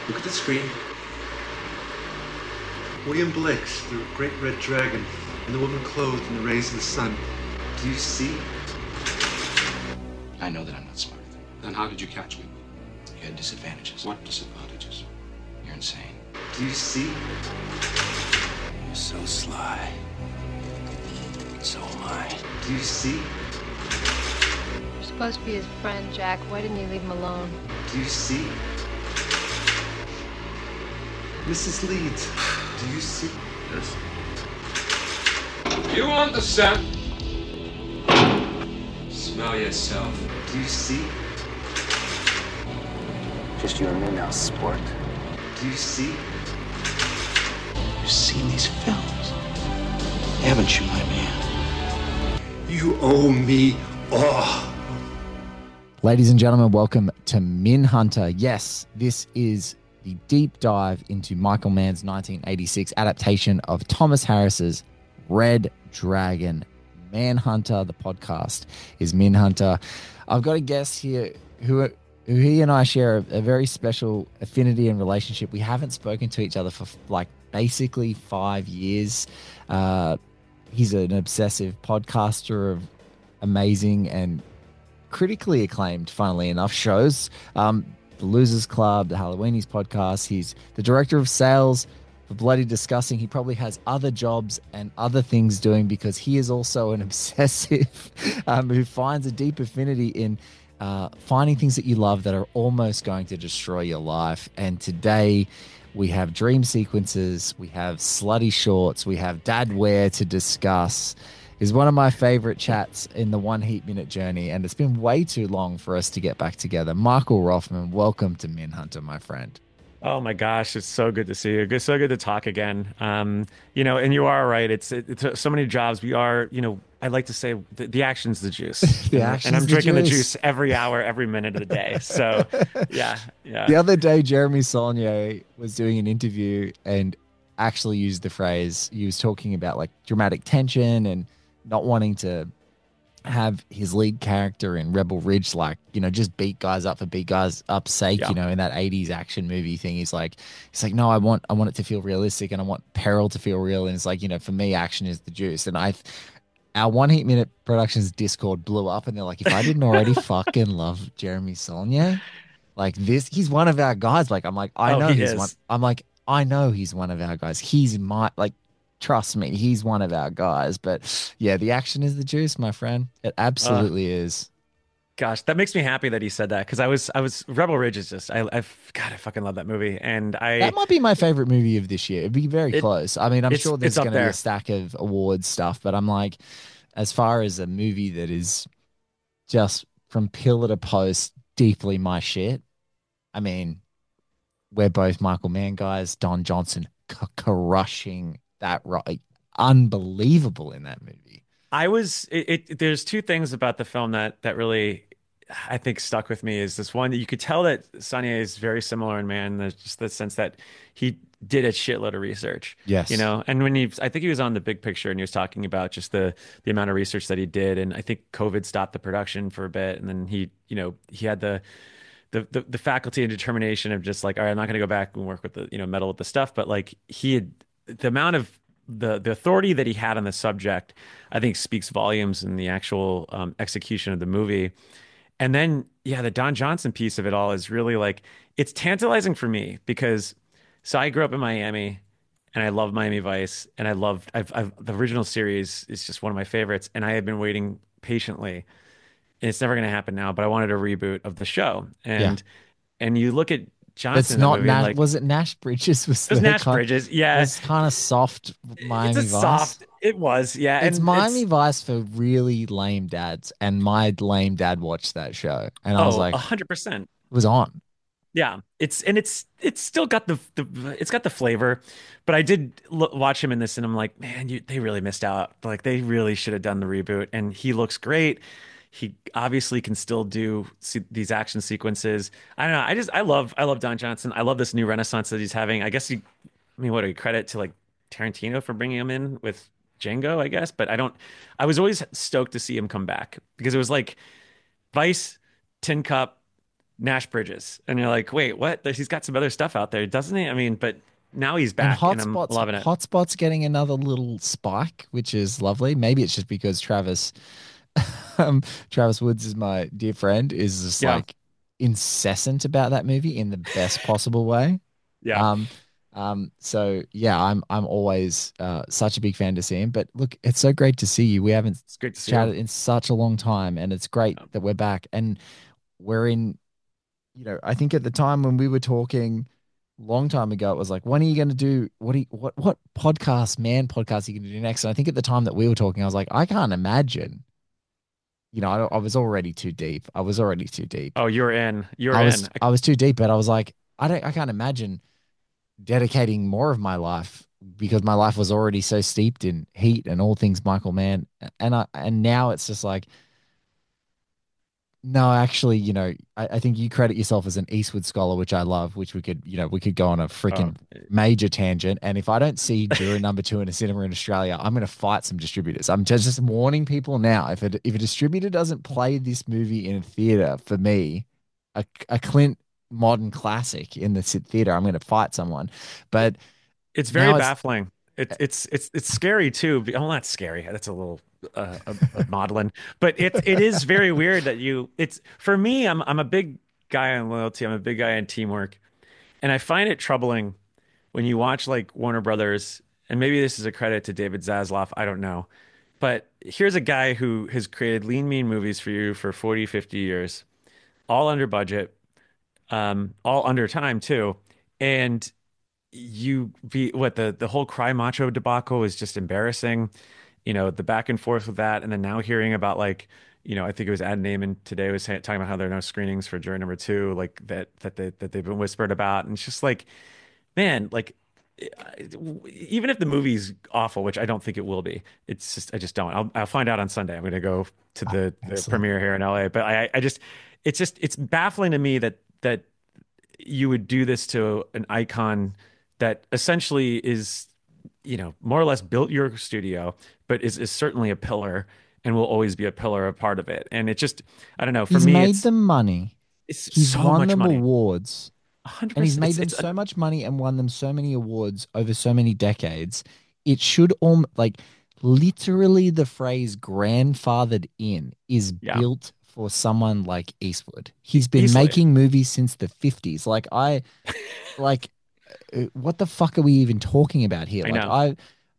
Look at the screen. William Blake's The Great Red Dragon, and the woman clothed in the rays of the sun. Do you see? I know that I'm not smart. Then how did you catch me? You had disadvantages. What disadvantages? You're insane. Do you see? You're so sly. So am I. Do you see? You're supposed to be his friend, Jack. Why didn't you leave him alone? Do you see? Mrs. Leeds, do you see? Yes. You want the scent? Smell yourself. Do you see? Just you and me now, sport. Do you see? You've seen these films, haven't you, my man? You owe me all. Ladies and gentlemen, welcome to Min Hunter. Yes, this is the deep dive into Michael Mann's 1986 adaptation of Thomas Harris's Red Dragon. Manhunter, the podcast, is Min Hunter. I've got a guest here who he and I share a very special affinity and relationship. We haven't spoken to each other for like basically 5 years. He's an obsessive podcaster of amazing and critically acclaimed, funnily enough, shows. The Losers Club, the Halloweenies podcast. He's the director of sales for Bloody Disgusting. He probably has other jobs and other things doing because he is also an obsessive who finds a deep affinity in finding things that you love that are almost going to destroy your life. And today we have dream sequences, we have slutty shorts, we have dad wear to discuss. Is one of my favorite chats in the 1 Heat Minute journey, and it's been way too long for us to get back together. Michael Rothman, welcome to Min Hunter, my friend. Oh my gosh, it's so good to see you. It's so good to talk again. And you are right. It's so many jobs. We are, I like to say the action's the juice. And I'm drinking the juice every hour, every minute of the day. So yeah. The other day, Jeremy Saulnier was doing an interview and actually used the phrase, he was talking about like dramatic tension and not wanting to have his lead character in Rebel Ridge, just beat guys up for beat guys up's sake, in that 80s action movie thing. He's like, no, I want it to feel realistic and I want peril to feel real. And it's like, for me, action is the juice. And our 1 Heat Minute Productions Discord blew up and they're like, if I didn't already fucking love Jeremy Saulnier, like this, he's one of our guys. Like, I'm like, I know he's one. I'm like, I know he's one of our guys. He's trust me, he's one of our guys. But yeah, the action is the juice, my friend. It absolutely is. Gosh, that makes me happy that he said that because I was Rebel Ridge is just I fucking love that movie, and that might be my favorite movie of this year. It'd be very close. I mean, I'm sure there's going to be a stack of awards stuff, but I'm like, as far as a movie that is just from pillar to post deeply my shit. I mean, we're both Michael Mann guys. Don Johnson crushing that, right? Unbelievable in that movie. There's two things about the film that really I think stuck with me. Is this one that you could tell that Saulnier is very similar in Man. There's just the sense that he did a shitload of research. Yes. And when I think he was on The Big Picture and he was talking about just the amount of research that he did. And I think COVID stopped the production for a bit. And then he had the faculty and determination of just like, all right, I'm not going to go back and work with the, meddle with the stuff. But like the amount of the authority that he had on the subject, I think speaks volumes in the actual execution of the movie. And then, the Don Johnson piece of it all is really like, it's tantalizing for me because I grew up in Miami and I love Miami Vice and the original series is just one of my favorites. And I have been waiting patiently. And it's never going to happen now, but I wanted a reboot of the show. And you look at Johnson. It's not Nash. Was it Nash Bridges? It was Nash Bridges. Yeah, it's kind of soft Miami Vice. It was. Yeah, it's Miami Vice for really lame dads, and my lame dad watched that show, and I was like, 100%. It was on. Yeah, it's still got it's got the flavor, but I did watch him in this, and I'm like, man, they really missed out. Like they really should have done the reboot, and he looks great. He obviously can still do these action sequences. I don't know. I love Don Johnson. I love this new renaissance that he's having. I guess what do we credit to like Tarantino for bringing him in with Django, I guess. But I was always stoked to see him come back because it was like Vice, Tin Cup, Nash Bridges, and you're like, wait, what? He's got some other stuff out there, doesn't he? I mean, but now he's And back, and I'm loving it. Hotspot's getting another little spike, which is lovely. Maybe it's just because Travis Woods is my dear friend, is just Yeah, like incessant about that movie in the best possible way. yeah, Um, so yeah, I'm always such a big fan to see him. But look, it's so great to see you. We haven't it's great to see you. chatted in such a long time, and it's great Yeah. that we're back. And we're in, I think at the time when we were talking long time ago, it was like, when are you going to do what podcast, podcast are you going to do next? And I think at the time that we were talking, I was like, I can't imagine. I was already too deep. I was already too deep. Oh, you're in. You're I in. was I was too deep, but I was like, I can't imagine dedicating more of my life because my life was already so steeped in Heat and all things Michael Mann. And now it's just like, no, actually, I think you credit yourself as an Eastwood scholar, which I love, which we could go on a Oh, freaking major tangent. And if I don't see Juror number two in a cinema in Australia, I'm going to fight some distributors. I'm just warning people now. If a distributor doesn't play this movie in a theater for me, a Clint modern classic in the theater, I'm going to fight someone. But it's very now it's baffling. It's scary too. Well, not scary. That's a little maudlin, but it is very weird that you. It's for me. I'm a big guy on loyalty. I'm a big guy on teamwork, and I find it troubling when you watch like Warner Brothers. And maybe this is a credit to David Zaslav. I don't know, but here's a guy who has created lean, mean movies for you for 40, 50 years, all under budget, all under time too, and you be what the whole Cry Macho debacle is just embarrassing. The back and forth with that, and then now hearing about like, I think it was Ad Naaman today was talking about how there are no screenings for Jury number two, like that they've been whispered about, and it's just like, man, like even if the movie's awful, which I don't think it will be, it's just I just don't. I'll find out on Sunday. I'm going to go to the excellent. premiere here in LA, but I just it's baffling to me that you would do this to an icon that essentially is, more or less built your studio, but is certainly a pillar and will always be a pillar, a part of it. And it just, I don't know. For He's me, made them money. it's He's so won much them money. awards. 100%. And he's made them It's so much money and won them so many awards over so many decades. It should like literally the phrase grandfathered in is yeah, built for someone like Eastwood. He's been easily. making movies since the 50s. Like what the fuck are we even talking about here? I Like know.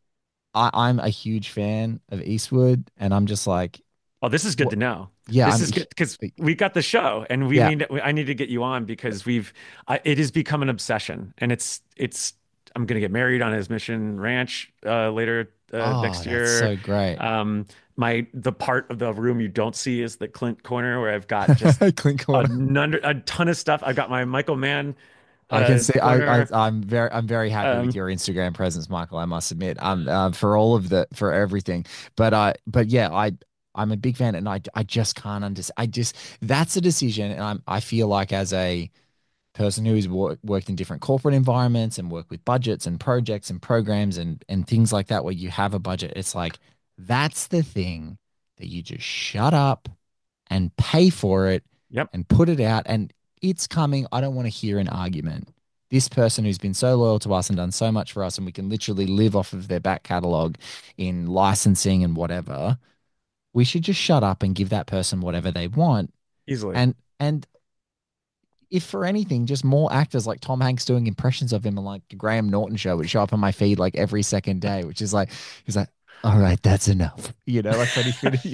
I'm a huge fan of Eastwood and I'm just like, Oh, this is good what? to know. Yeah, This is good because we got the show, and yeah. I need to get you on because it has become an obsession, and I'm gonna get married on his Mission Ranch later Oh, next that's year. so great. The part of the room you don't see is the Clint corner where I've got just Clint Corner. a ton of stuff. I've got my Michael Mann I can see. corner. I'm very happy with Um, your Instagram presence, Michael. I must admit, for everything. But yeah, I'm a big fan, and I just can't understand. That's a decision, and I feel like as a person who's worked in different corporate environments and worked with budgets and projects and programs and things like that, where you have a budget, it's like that's the thing that you just shut up and pay for it yep, and put it out and it's coming. I don't want to hear an argument. This person who's been so loyal to us and done so much for us, and we can literally live off of their back catalog in licensing and whatever, we should just shut up and give that person whatever they want. easily. And if for anything, just more actors like Tom Hanks doing impressions of him and like the Graham Norton show would show up on my feed like every second day, which is like he's like, all right, that's enough. Like when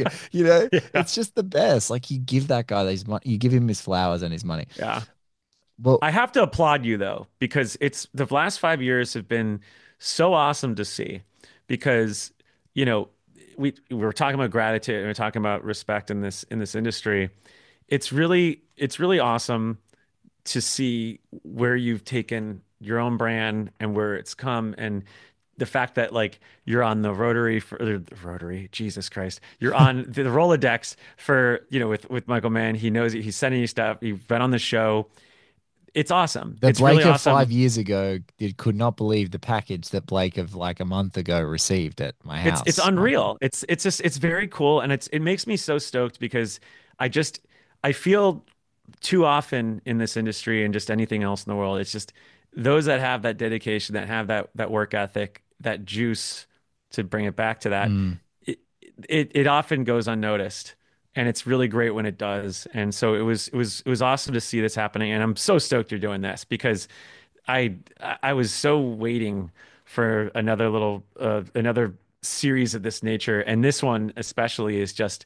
Yeah, it's just the best. Like you give that guy these money, you give him his flowers and his money. yeah. Well, I have to applaud you though, because it's the last 5 years have been so awesome to see because, you know, we were talking about gratitude and we're talking about respect in this industry. It's really awesome to see where you've taken your own brand and where it's come and the fact that like you're on the Rotary for the Rotary, Jesus Christ, you're on the Rolodex for, with Michael Mann. He knows it. He's sending you stuff. You've been on the show. It's awesome. the It's really Blake of awesome. 5 years ago could not believe the package that Blake of like a month ago received at my It's house, Michael. unreal. It's just it's very cool and it makes me so stoked because I just I feel too often in this industry and just anything else in the world, it's just those that have that dedication, that have that work ethic, that juice to bring it back to that, Mm. it it often goes unnoticed. And it's really great when it does. And so it was awesome to see this happening. And I'm so stoked you're doing this because I I was so waiting for another series of this nature, and this one especially is just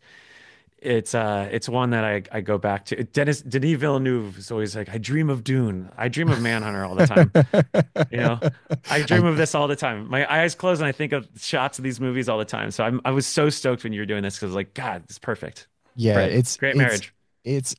it's one that I go back to. Denis Villeneuve is always like, I dream of Dune, I dream of Manhunter all the time. You know, I dream I, of this all the time. My eyes close and I think of shots of these movies all the time. So I was so stoked when you were doing this because like, God, it's perfect. yeah, Great, great marriage. it's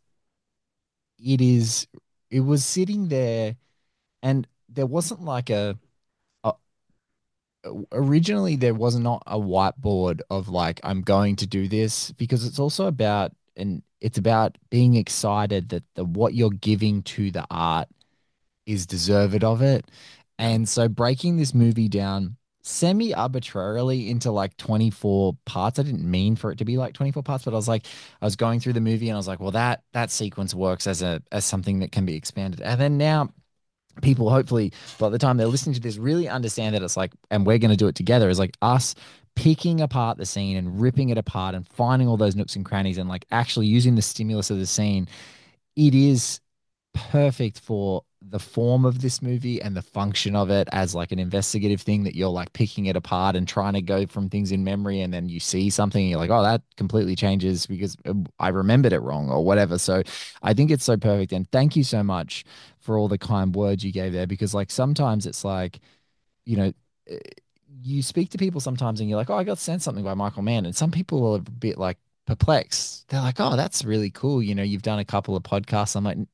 it is it was sitting there, and there wasn't like a originally there was not a whiteboard of like I'm going to do this, because it's also about, and it's about being excited that the what you're giving to the art is deserved of it. And so breaking this movie down semi arbitrarily into like 24 parts. I didn't mean for it to be like 24 parts, but I was going through the movie and I was like, well, that sequence works as something that can be expanded. And then now people, hopefully by the time they're listening to this, really understand that it's like, and we're going to do it together, is like us picking apart the scene and ripping it apart and finding all those nooks and crannies and like actually using the stimulus of the scene. It is perfect for the form of this movie and the function of it as like an investigative thing, that you're like picking it apart and trying to go from things in memory, and then you see something and you're like, oh, that completely changes because I remembered it wrong or whatever. So I think it's so perfect, and thank you so much for all the kind words you gave there, because like sometimes it's like, you know, eh, you speak to people sometimes and you're like, oh, I got sent something by Michael Mann, and some people are a bit like perplexed. They're like, oh, that's really cool, you've done a couple of podcasts. I'm like,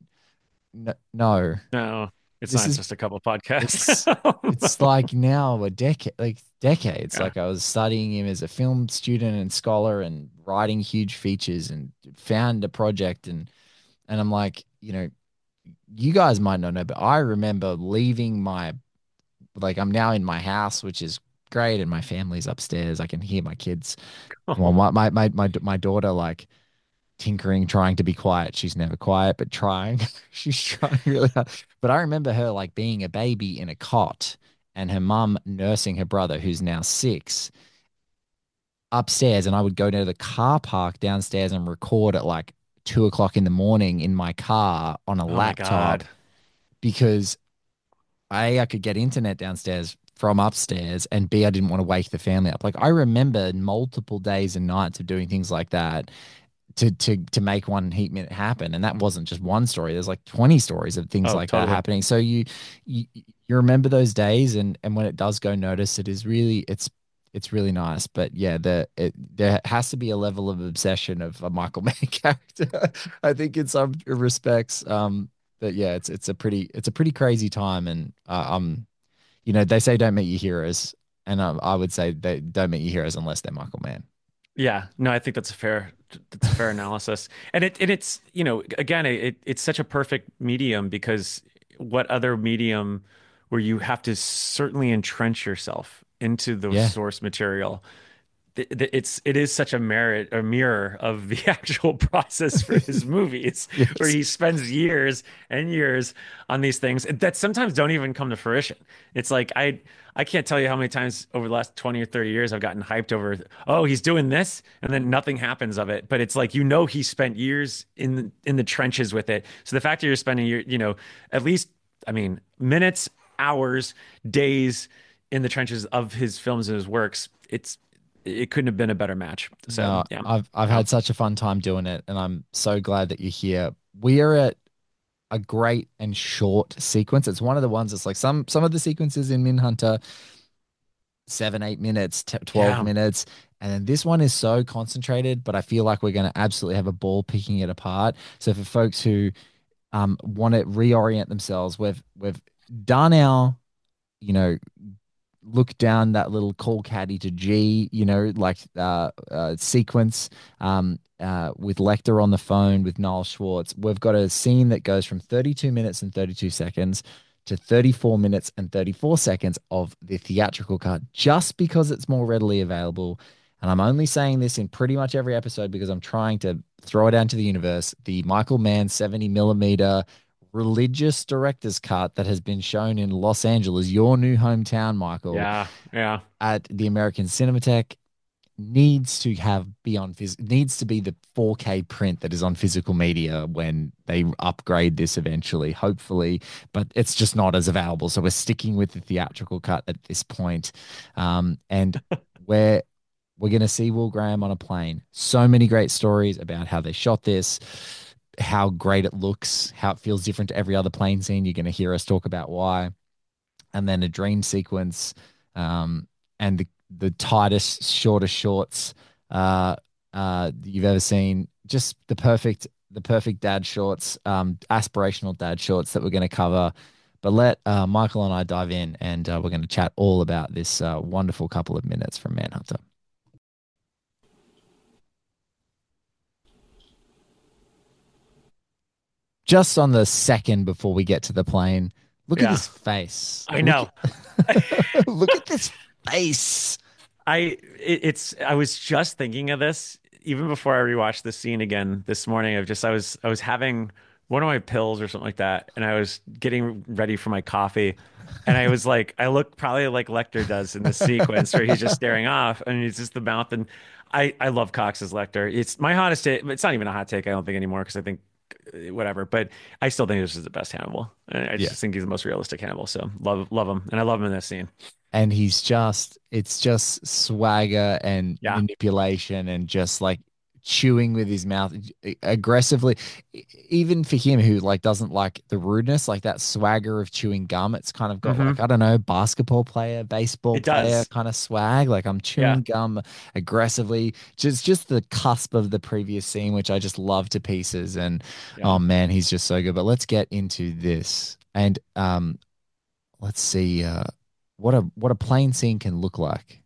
no, No, it's this not is just a couple podcasts. it's like now a decade, like decades. Yeah. Like I was studying him as a film student and scholar and writing huge features, and found a project, and I'm like, you guys might not know, but I remember leaving like I'm now in my house, which is great, and my family's upstairs. I can hear my kids. Well, my daughter like tinkering, trying to be quiet. She's never quiet, but trying. She's trying really hard. But I remember her like being a baby in a cot, and her mum nursing her brother, who's now 6, upstairs. And I would go to the car park downstairs and record at like 2 o'clock in the morning in my car on a Oh my laptop, God. because I could get internet downstairs from upstairs, and B, I didn't want to wake the family up. Like I remember multiple days and nights of doing things like that to make one Heat Minute happen. And that wasn't just one story. There's like 20 stories of things Oh, like that totally. happening. So you remember those days, and when it does go notice, it is really it's really nice. But yeah, there has to be a level of obsession of a Michael Mann character, I think, in some respects. But yeah, it's a pretty crazy time, and they say don't meet your heroes, and I would say they don't meet your heroes unless they're Michael Mann. Yeah, no, I think that's a fair analysis. And it's, again, it's such a perfect medium because what other medium where you have to certainly entrench yourself into the Yeah. source material, it is such a mirror of the actual process for his movies, where Yes. he spends years and years on these things that sometimes don't even come to fruition. It's like I can't tell you how many times over the last 20 or 30 years I've gotten hyped over, oh, he's doing this, and then nothing happens of it. But it's like, he spent years in the trenches with it. So the fact that you're spending at least, I mean, minutes, hours, days in the trenches of his films and his works, it couldn't have been a better match. So No, yeah. I've Yeah. had such a fun time doing it, and I'm so glad that you're here. We are at a great and short sequence. It's one of the ones that's like some of the sequences in Minhunter, 7, 8 minutes, 12 Yeah. minutes. And then this one is so concentrated, but I feel like we're going to absolutely have a ball picking it apart. So for folks who want to reorient themselves, we've done our, you know, look down that little call caddy to G, like sequence with Lecter on the phone with Noel Schwartz. We've got a scene that goes from 32 minutes and 32 seconds to 34 minutes and 34 seconds of the theatrical cut, just because it's more readily available. and I'm only saying this in pretty much every episode because I'm trying to throw it out into the universe. The Michael Mann 70 millimeter religious director's cut that has been shown in Los Angeles, your new hometown, Michael, Yeah, yeah. at the American Cinematheque, needs to needs to be the 4K print that is on physical media when they upgrade this eventually, hopefully, but it's just not as available. So we're sticking with the theatrical cut at this point. And we're going to see Will Graham on a plane. So many great stories about how they shot this, how great it looks, how it feels different to every other plane scene. You're going to hear us talk about why. And then a dream sequence, and the tightest, shortest shorts you've ever seen. Just the perfect dad shorts, aspirational dad shorts that we're going to cover. But let Michael and I dive in, and we're going to chat all about this wonderful couple of minutes from Manhunter. Just on the second before we get to the plane, look at his face. I know. Look at this face. I was just thinking of this even before I rewatched this scene again this morning. I was having one of my pills or something like that, and I was getting ready for my coffee, and I was like, I look probably like Lecter does in this sequence where he's just staring off, and he's just the mouth. And I love Cox as Lecter. It's my hottest take. It's not even a hot take, I don't think, anymore, because I think whatever, but I still think this is the best Hannibal. I just think he's the most realistic Hannibal. So love him, and I love him in this scene. And it's just swagger and manipulation and just like chewing with his mouth aggressively. Even for him, who like doesn't like the rudeness, like that swagger of chewing gum, it's kind of got like, I don't know, basketball player, baseball player kind of swag. Like I'm chewing gum aggressively. Just the cusp of the previous scene, which I just love to pieces. And oh man, he's just so good. But let's get into this. And let's see what a plane scene can look like.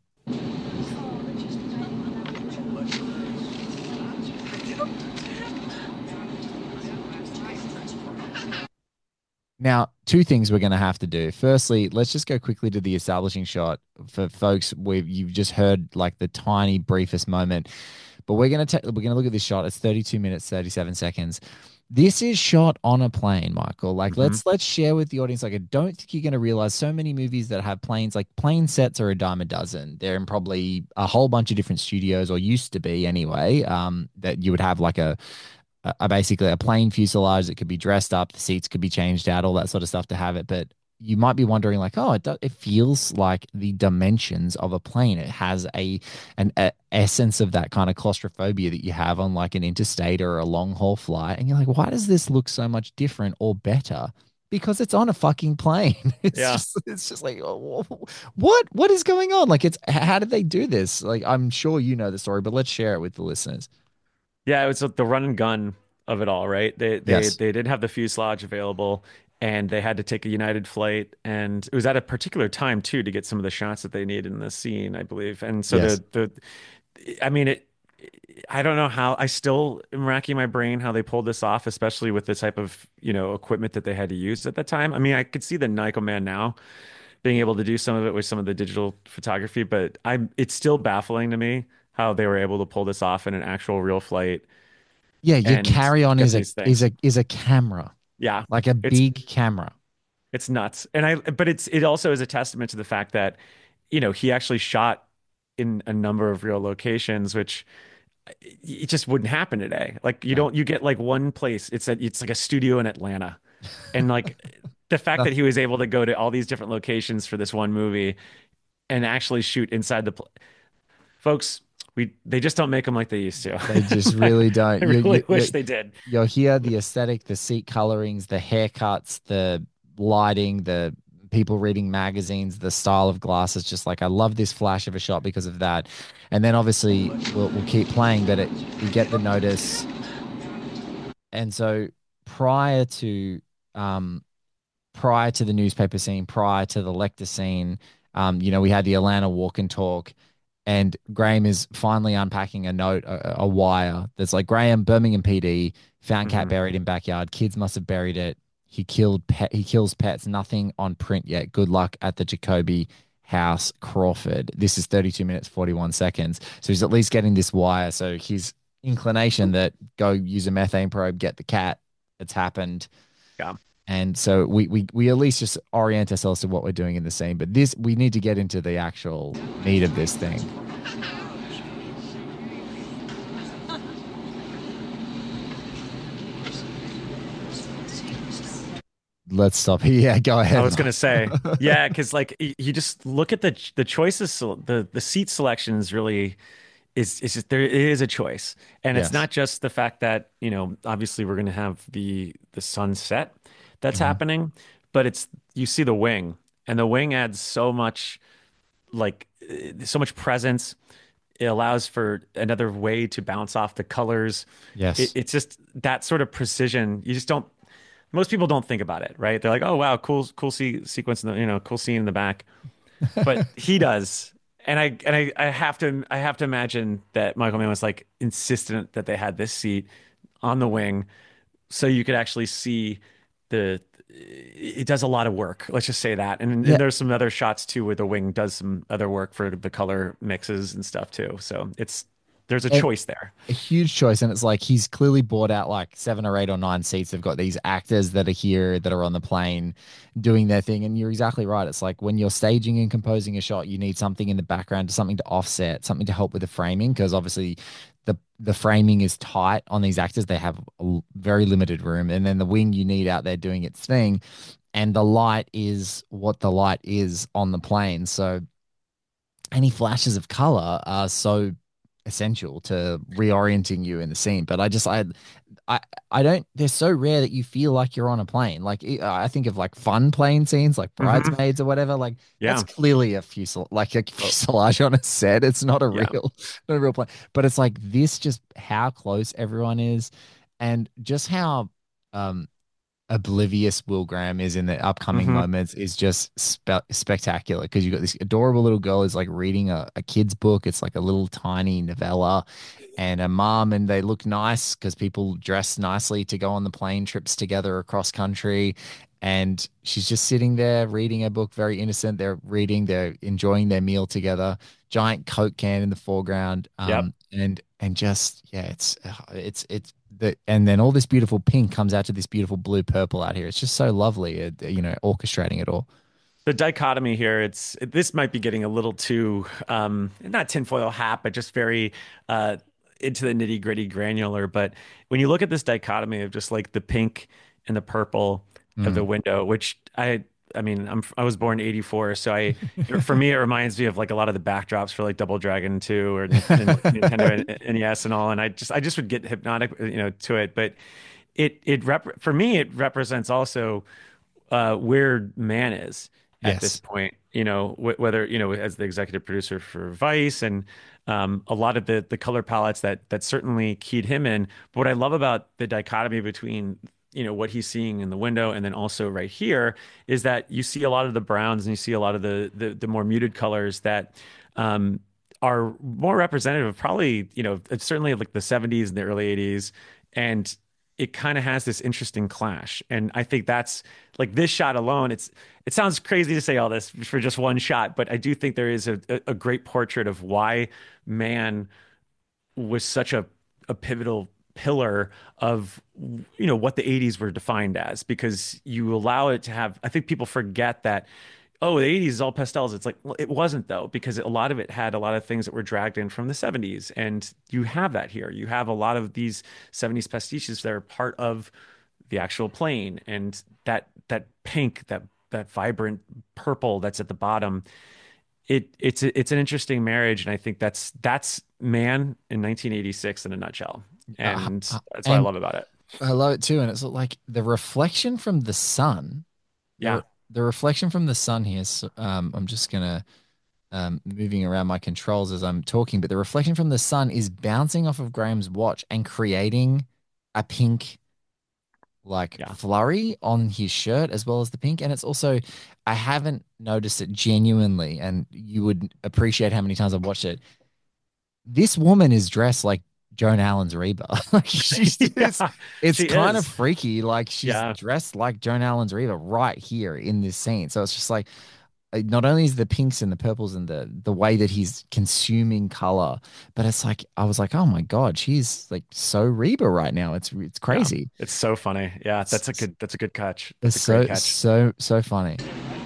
Now, two things we're going to have to do. Firstly, let's just go quickly to the establishing shot for folks. You've just heard like the tiny briefest moment, but we're going to look at this shot. It's 32 minutes, 37 seconds. This is shot on a plane, Michael. Like let's share with the audience. Like I don't think you're going to realize so many movies that have planes, like plane sets are a dime a dozen. They're in probably a whole bunch of different studios, or used to be anyway, that you would have like basically a plain fuselage that could be dressed up, the seats could be changed out, all that sort of stuff to have it. But you might be wondering, like, oh, it feels like the dimensions of a plane. It has an essence of that kind of claustrophobia that you have on like an interstate or a long haul flight. And you're like, why does this look so much different or better? Because it's on a fucking plane. It's just like, oh, what is going on? Like, how did they do this? Like, I'm sure you know the story, but let's share it with the listeners. Yeah, it was the run and gun of it all, right? They didn't have the fuselage available, and they had to take a United flight, and it was at a particular time too to get some of the shots that they needed in the scene, I believe. And so I don't know how. I still am racking my brain how they pulled this off, especially with the type of equipment that they had to use at that time. I mean, I could see the Michael Mann now being able to do some of it with some of the digital photography, but it's still baffling to me how they were able to pull this off in an actual real flight. Yeah, your carry-on is a camera. Yeah, like a big camera. It's nuts, but it also is a testament to the fact that he actually shot in a number of real locations, which it just wouldn't happen today. Like you get like one place. It's like a studio in Atlanta, and like the fact that he was able to go to all these different locations for this one movie and actually shoot inside folks. They just don't make them like they used to. They just really don't. I really wish they did. You'll hear the aesthetic, the seat colorings, the haircuts, the lighting, the people reading magazines, the style of glasses. Just like I love this flash of a shot because of that. And then obviously we'll keep playing, but you get the notice. And so prior to the newspaper scene, prior to the Lecter scene, we had the Atlanta walk and talk. And Graham is finally unpacking a note, a wire that's like, Graham, Birmingham PD, found cat buried in backyard. Kids must have buried it. He kills pets. Nothing on print yet. Good luck at the Jacoby. House, Crawford. This is 32 minutes, 41 seconds. So he's at least getting this wire. So his inclination that go use a methane probe, get the cat, it's happened. Yeah. And so we at least just orient ourselves to what we're doing in the scene. But this, we need to get into the actual meat of this thing. Let's stop. Yeah, go ahead. I was gonna say, yeah, because like you just look at the choices, the seat selections really is just there is a choice, and it's Yes. not just the fact that obviously we're gonna have the sunset that's happening, but it's you see the wing, and the wing adds so much so much presence. It allows for another way to bounce off the colors. Yes. It's just that sort of precision. You just don't. Most people don't think about it, right? They're like, "Oh wow, cool sequence in the cool scene in the back," but he does. And I have to imagine that Michael Mann was like insistent that they had this seat on the wing so you could actually see the it does a lot of work. Let's just say that. And Yeah. there's some other shots too where the wing does some other work for the color mixes and stuff too. So there's a And choice there. a huge choice. And it's like he's clearly bought out like 7 or 8 or 9 seats. They've got these actors that are here that are on the plane doing their thing. And you're exactly right. It's like when you're staging and composing a shot, you need something in the background, something to offset, something to help with the framing, because obviously the framing is tight on these actors. They have a very limited room. And then the wing you need out there doing its thing. And the light is what the light is on the plane. So any flashes of color are so essential to reorienting you in the scene. But I don't. They're so rare that you feel like you're on a plane. Like I think of like fun plane scenes, like Bridesmaids or whatever. Like Yeah. that's clearly a fuselage on a set. It's not a Yeah. not a real plane. But it's like this, just how close everyone is, and just how oblivious Will Graham is in the upcoming moments is just spectacular, because you got this adorable little girl who's like reading a kid's book. It's like a little tiny novella, and a mom, and they look nice because people dress nicely to go on the plane trips together across country. And she's just sitting there reading a book, very innocent. They're enjoying their meal together. Giant Coke can in the foreground. Yep. And just, yeah, it's and then all this beautiful pink comes out to this beautiful blue purple out here. It's just so lovely, orchestrating it all. The dichotomy here, this might be getting a little too not tinfoil hat, but just very into the nitty gritty granular. But when you look at this dichotomy of just like the pink and the purple of the window, which I mean, I was born in '84, so for me it reminds me of like a lot of the backdrops for like Double Dragon 2 or Nintendo NES and all, and I just would get hypnotic, to it. But for me it represents also where Mann is at Yes. this point. Whether as the executive producer for Vice and a lot of the color palettes that certainly keyed him in. But what I love about the dichotomy between what he's seeing in the window and then also right here is that you see a lot of the browns and you see a lot of the more muted colors that are more representative of probably certainly like the 70s and the early 80s, and it kind of has this interesting clash. And I think that's like this shot alone, it sounds crazy to say all this for just one shot, but I do think there is a great portrait of why Mann was such a pivotal pillar of what the 80s were defined as, because you allow it to have, I think people forget that, oh, the 80s is all pastels. It's like, well, it wasn't though, because a lot of it had a lot of things that were dragged in from the 70s, and you have that here. You have a lot of these 70s pastiches that are part of the actual plane, and that pink, that vibrant purple that's at the bottom. It's an interesting marriage, and I think that's Mann in 1986 in a nutshell. And that's what I love about it. I love it too. And it's like the reflection from the sun. Yeah. The reflection from the sun here. So, I'm just gonna moving around my controls as I'm talking, but the reflection from the sun is bouncing off of Graham's watch and creating a pink flurry on his shirt as well as the pink. And it's also, I haven't noticed it genuinely, and you would appreciate how many times I've watched it. This woman is dressed like Joan Allen's Reba. Like it's kind of freaky. Like she's dressed like Joan Allen's Reba right here in this scene. So it's just like, not only is the pinks and the purples and the way that he's consuming color, but it's like I was like, oh my God, she's like so Reba right now. It's Yeah, crazy. it's so funny. Yeah, It's, that's a good catch. it's That's a great so catch. so funny.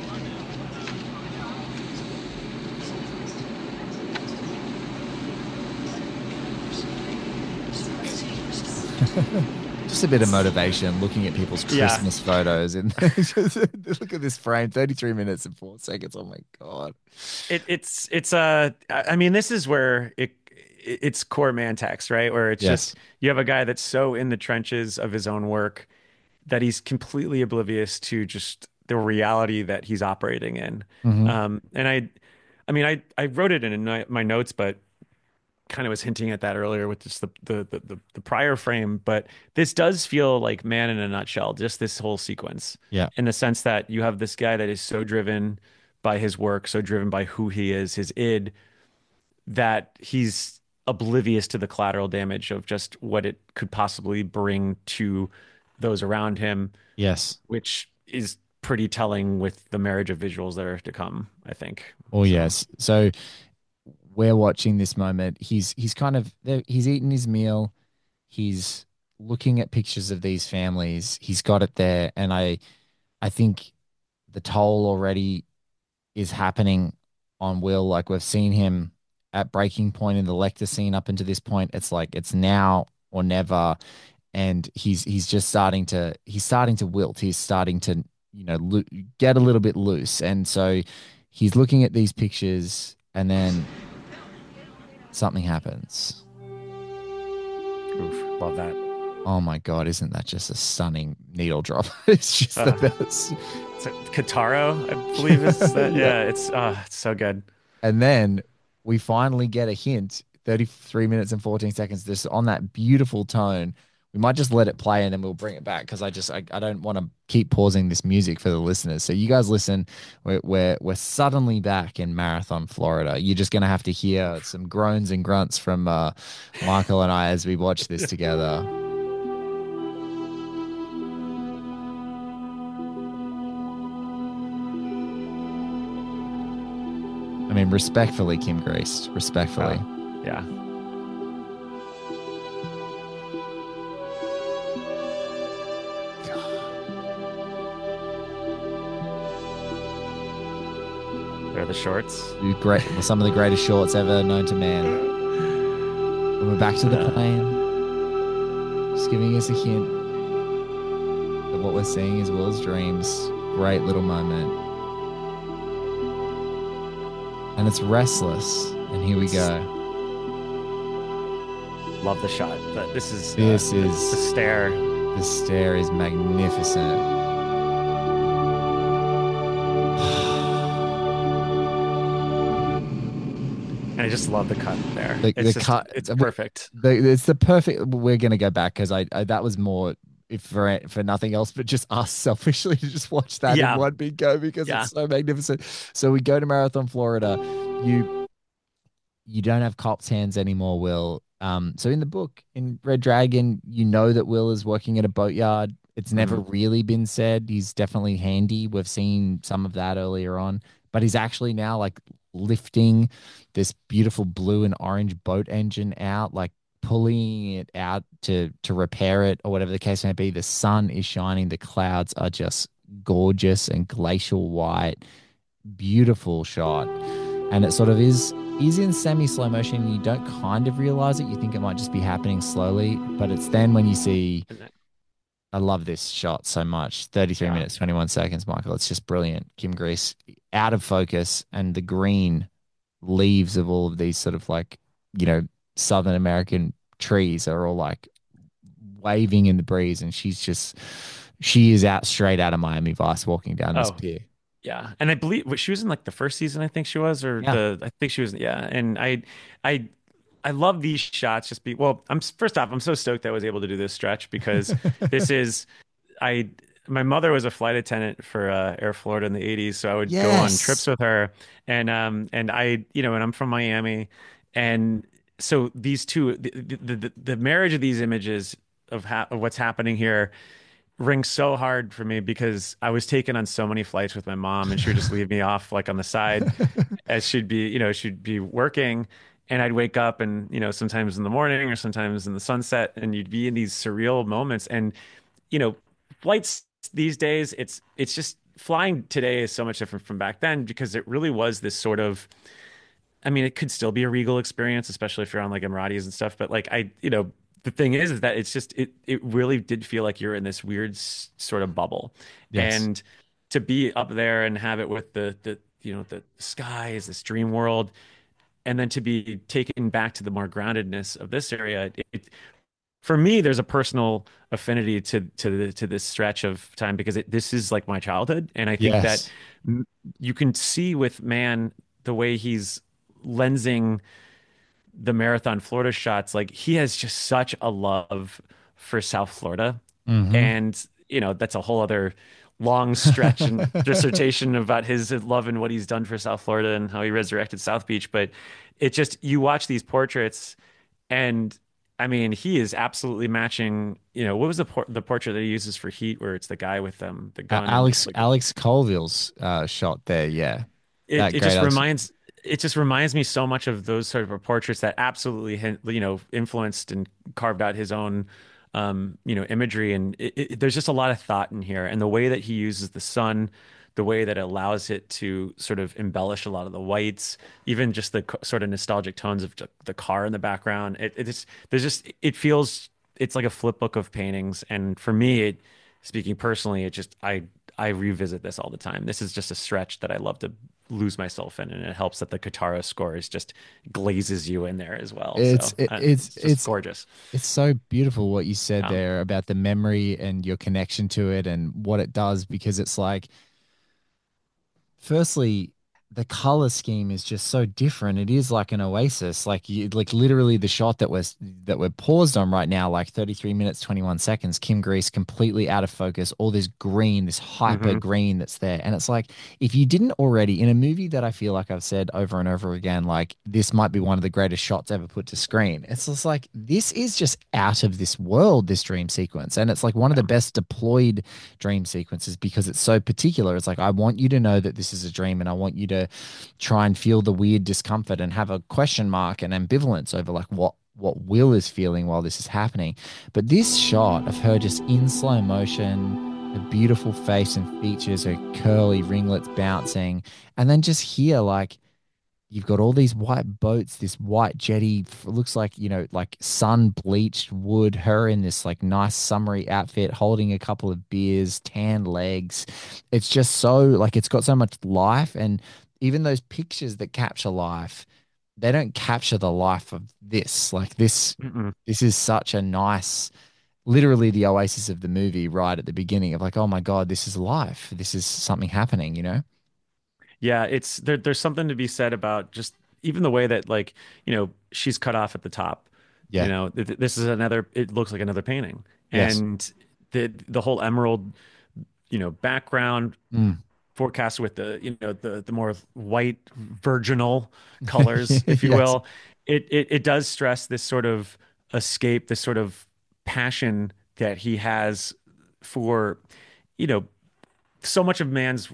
Just a bit of motivation looking at people's Yeah, Christmas photos and just look at this frame, 33 minutes and 4 seconds. Oh my God. it's I mean, this is where it's core man text, right? Where it's just Yes. you have a guy that's so in the trenches of his own work that he's completely oblivious to just the reality that he's operating in. Hmm. And I mean, I wrote it in my notes, but kind of was hinting at that earlier with just the prior frame. But this does feel like Man in a Nutshell, just this whole sequence, Yeah. in the sense that you have this guy that is so driven by his work, so driven by who he is, his id, that he's oblivious to the collateral damage of just what it could possibly bring to those around him, Yes. which is pretty telling with the marriage of visuals that are to come, I think. Oh So, yes. So we're watching this moment. He's kind of he's eating his meal. He's looking at pictures of these families. He's got it there, and I think the toll already is happening on Will. Like we've seen him at breaking point in the Lecter scene up until this point. It's like it's now or never, and he's just starting to wilt. He's starting to get a little bit loose, and so he's looking at these pictures, and then something happens. oof, love that. Oh my God, isn't that just a stunning needle drop? It's just the Uh, best. it's Kataro, I believe is that. Yeah. Yeah, it's so good. And then we finally get a hint, 33 minutes and 14 seconds, just on that beautiful tone. We might just let it play and then we'll bring it back because I don't want to keep pausing this music for the listeners. So you guys listen. We're suddenly back in Marathon, Florida. You're just gonna have to hear some groans and grunts from Michael and I as we watch this together. I mean, respectfully, Kim Grace, respectfully. Yeah. They're the shorts. Great, some of the greatest shorts ever known to man. And we're back to the plane. Just giving us a hint that what we're seeing is Will's dreams. Great little moment. And it's restless. And here we go. Love the shot. But this is This the is stare. the stare is magnificent. And I just love the cut there. The It's just cut, it's perfect. it's the perfect. We're gonna go back because I that was more if for nothing else, but just us selfishly to just watch that Yeah. in one big go because Yeah. it's so magnificent. So we go to Marathon, Florida. You you don't have cops' hands anymore, Will. So in the book, in Red Dragon, you know that Will is working at a boatyard. It's never really been said. He's definitely handy. We've seen some of that earlier on, but he's actually now like lifting this beautiful blue and orange boat engine out, like pulling it out to repair it or whatever the case may be. The sun is shining. The clouds are just gorgeous and glacial white. Beautiful shot. And it sort of is in semi slow motion. You don't kind of realize it. You think it might just be happening slowly, but it's then when you see. I love this shot so much. 33 Yeah. minutes, 21 seconds, Michael. It's just brilliant. Kim Grease out of focus and the green leaves of all of these sort of like, Southern American trees are all like waving in the breeze. And she is out straight out of Miami Vice walking down this Oh, pier. yeah. And I believe she was in like the first season, I think she was, or Yeah. I think she was, yeah. And I love these shots first off, I'm so stoked that I was able to do this stretch because this is, my mother was a flight attendant for Air Florida in the 80s. So I would go on trips Yes. with her and and I'm from Miami. And so these two, the marriage of these images of what's happening here rings so hard for me because I was taken on so many flights with my mom, and she would just leave me off like on the side as she'd be working, and I'd wake up and, sometimes in the morning or sometimes in the sunset, and you'd be in these surreal moments. And, flights these days, it's just flying today is so much different from back then because it really was this sort of, I mean, it could still be a regal experience, especially if you're on like Emiratis and stuff. But like the thing is that it really did feel like you're in this weird sort of bubble, Yes. and to be up there and have it with the sky is this dream world, and then to be taken back to the more groundedness of this area. For me, there's a personal affinity to this stretch of time because this is like my childhood, and I think that Yes. you can see with Man the way he's lensing the Marathon Florida shots. Like he has just such a love for South Florida, Hmm. and that's a whole other long stretch and dissertation about his love and what he's done for South Florida and how he resurrected South Beach. But it just you watch these portraits, and I mean, he is absolutely matching. What was the portrait that he uses for Heat, where it's the guy with the gun and Alex just like Alex Colville's shot there. Yeah, it that it great just Alex. reminds me so much of those sort of portraits that absolutely influenced and carved out his own imagery. And there's just a lot of thought in here, and the way that he uses the sun, the way that it allows it to sort of embellish a lot of the whites, even just the sort of nostalgic tones of the car in the background. It feels it's like a flip book of paintings. And for me, speaking personally, I revisit this all the time. This is just a stretch that I love to lose myself in, and it helps that the Katara score is just glazes you in there as well. It's So it, it's just gorgeous. it's so beautiful what you said Yeah. there about the memory and your connection to it and what it does because it's like firstly, the color scheme is just so different. It is like an oasis. Like literally the shot that we're paused on right now, like 33 minutes, 21 seconds, Kim Grease completely out of focus, all this green, this hyper Hmm. green that's there. And it's like, if you didn't already, in a movie that I feel like I've said over and over again, like this might be one of the greatest shots ever put to screen. It's just like, this is just out of this world, this dream sequence. And it's like one of the best deployed dream sequences because it's so particular. It's like, I want you to know that this is a dream and I want you to try and feel the weird discomfort and have a question mark and ambivalence over like what Will is feeling while this is happening. But this shot of her just in slow motion, her beautiful face and features, her curly ringlets bouncing, and then just here like you've got all these white boats, this white jetty, looks like, like sun bleached wood, her in this like nice summery outfit, holding a couple of beers, tan legs. It's just so like it's got so much life. And even those pictures that capture life, they don't capture the life of this. Like Mm-mm. this is such a nice, literally the oasis of the movie right at the beginning of like, oh my God, this is life. This is something happening, you know? Yeah, there's something to be said about just even the way that like, she's cut off at the top. Yeah. This is it looks like another painting. Yes. And the whole emerald, background Mm. forecast with the more white virginal colors, if you Yes. will. It does stress this sort of escape, this sort of passion that he has for, you know, so much of Man's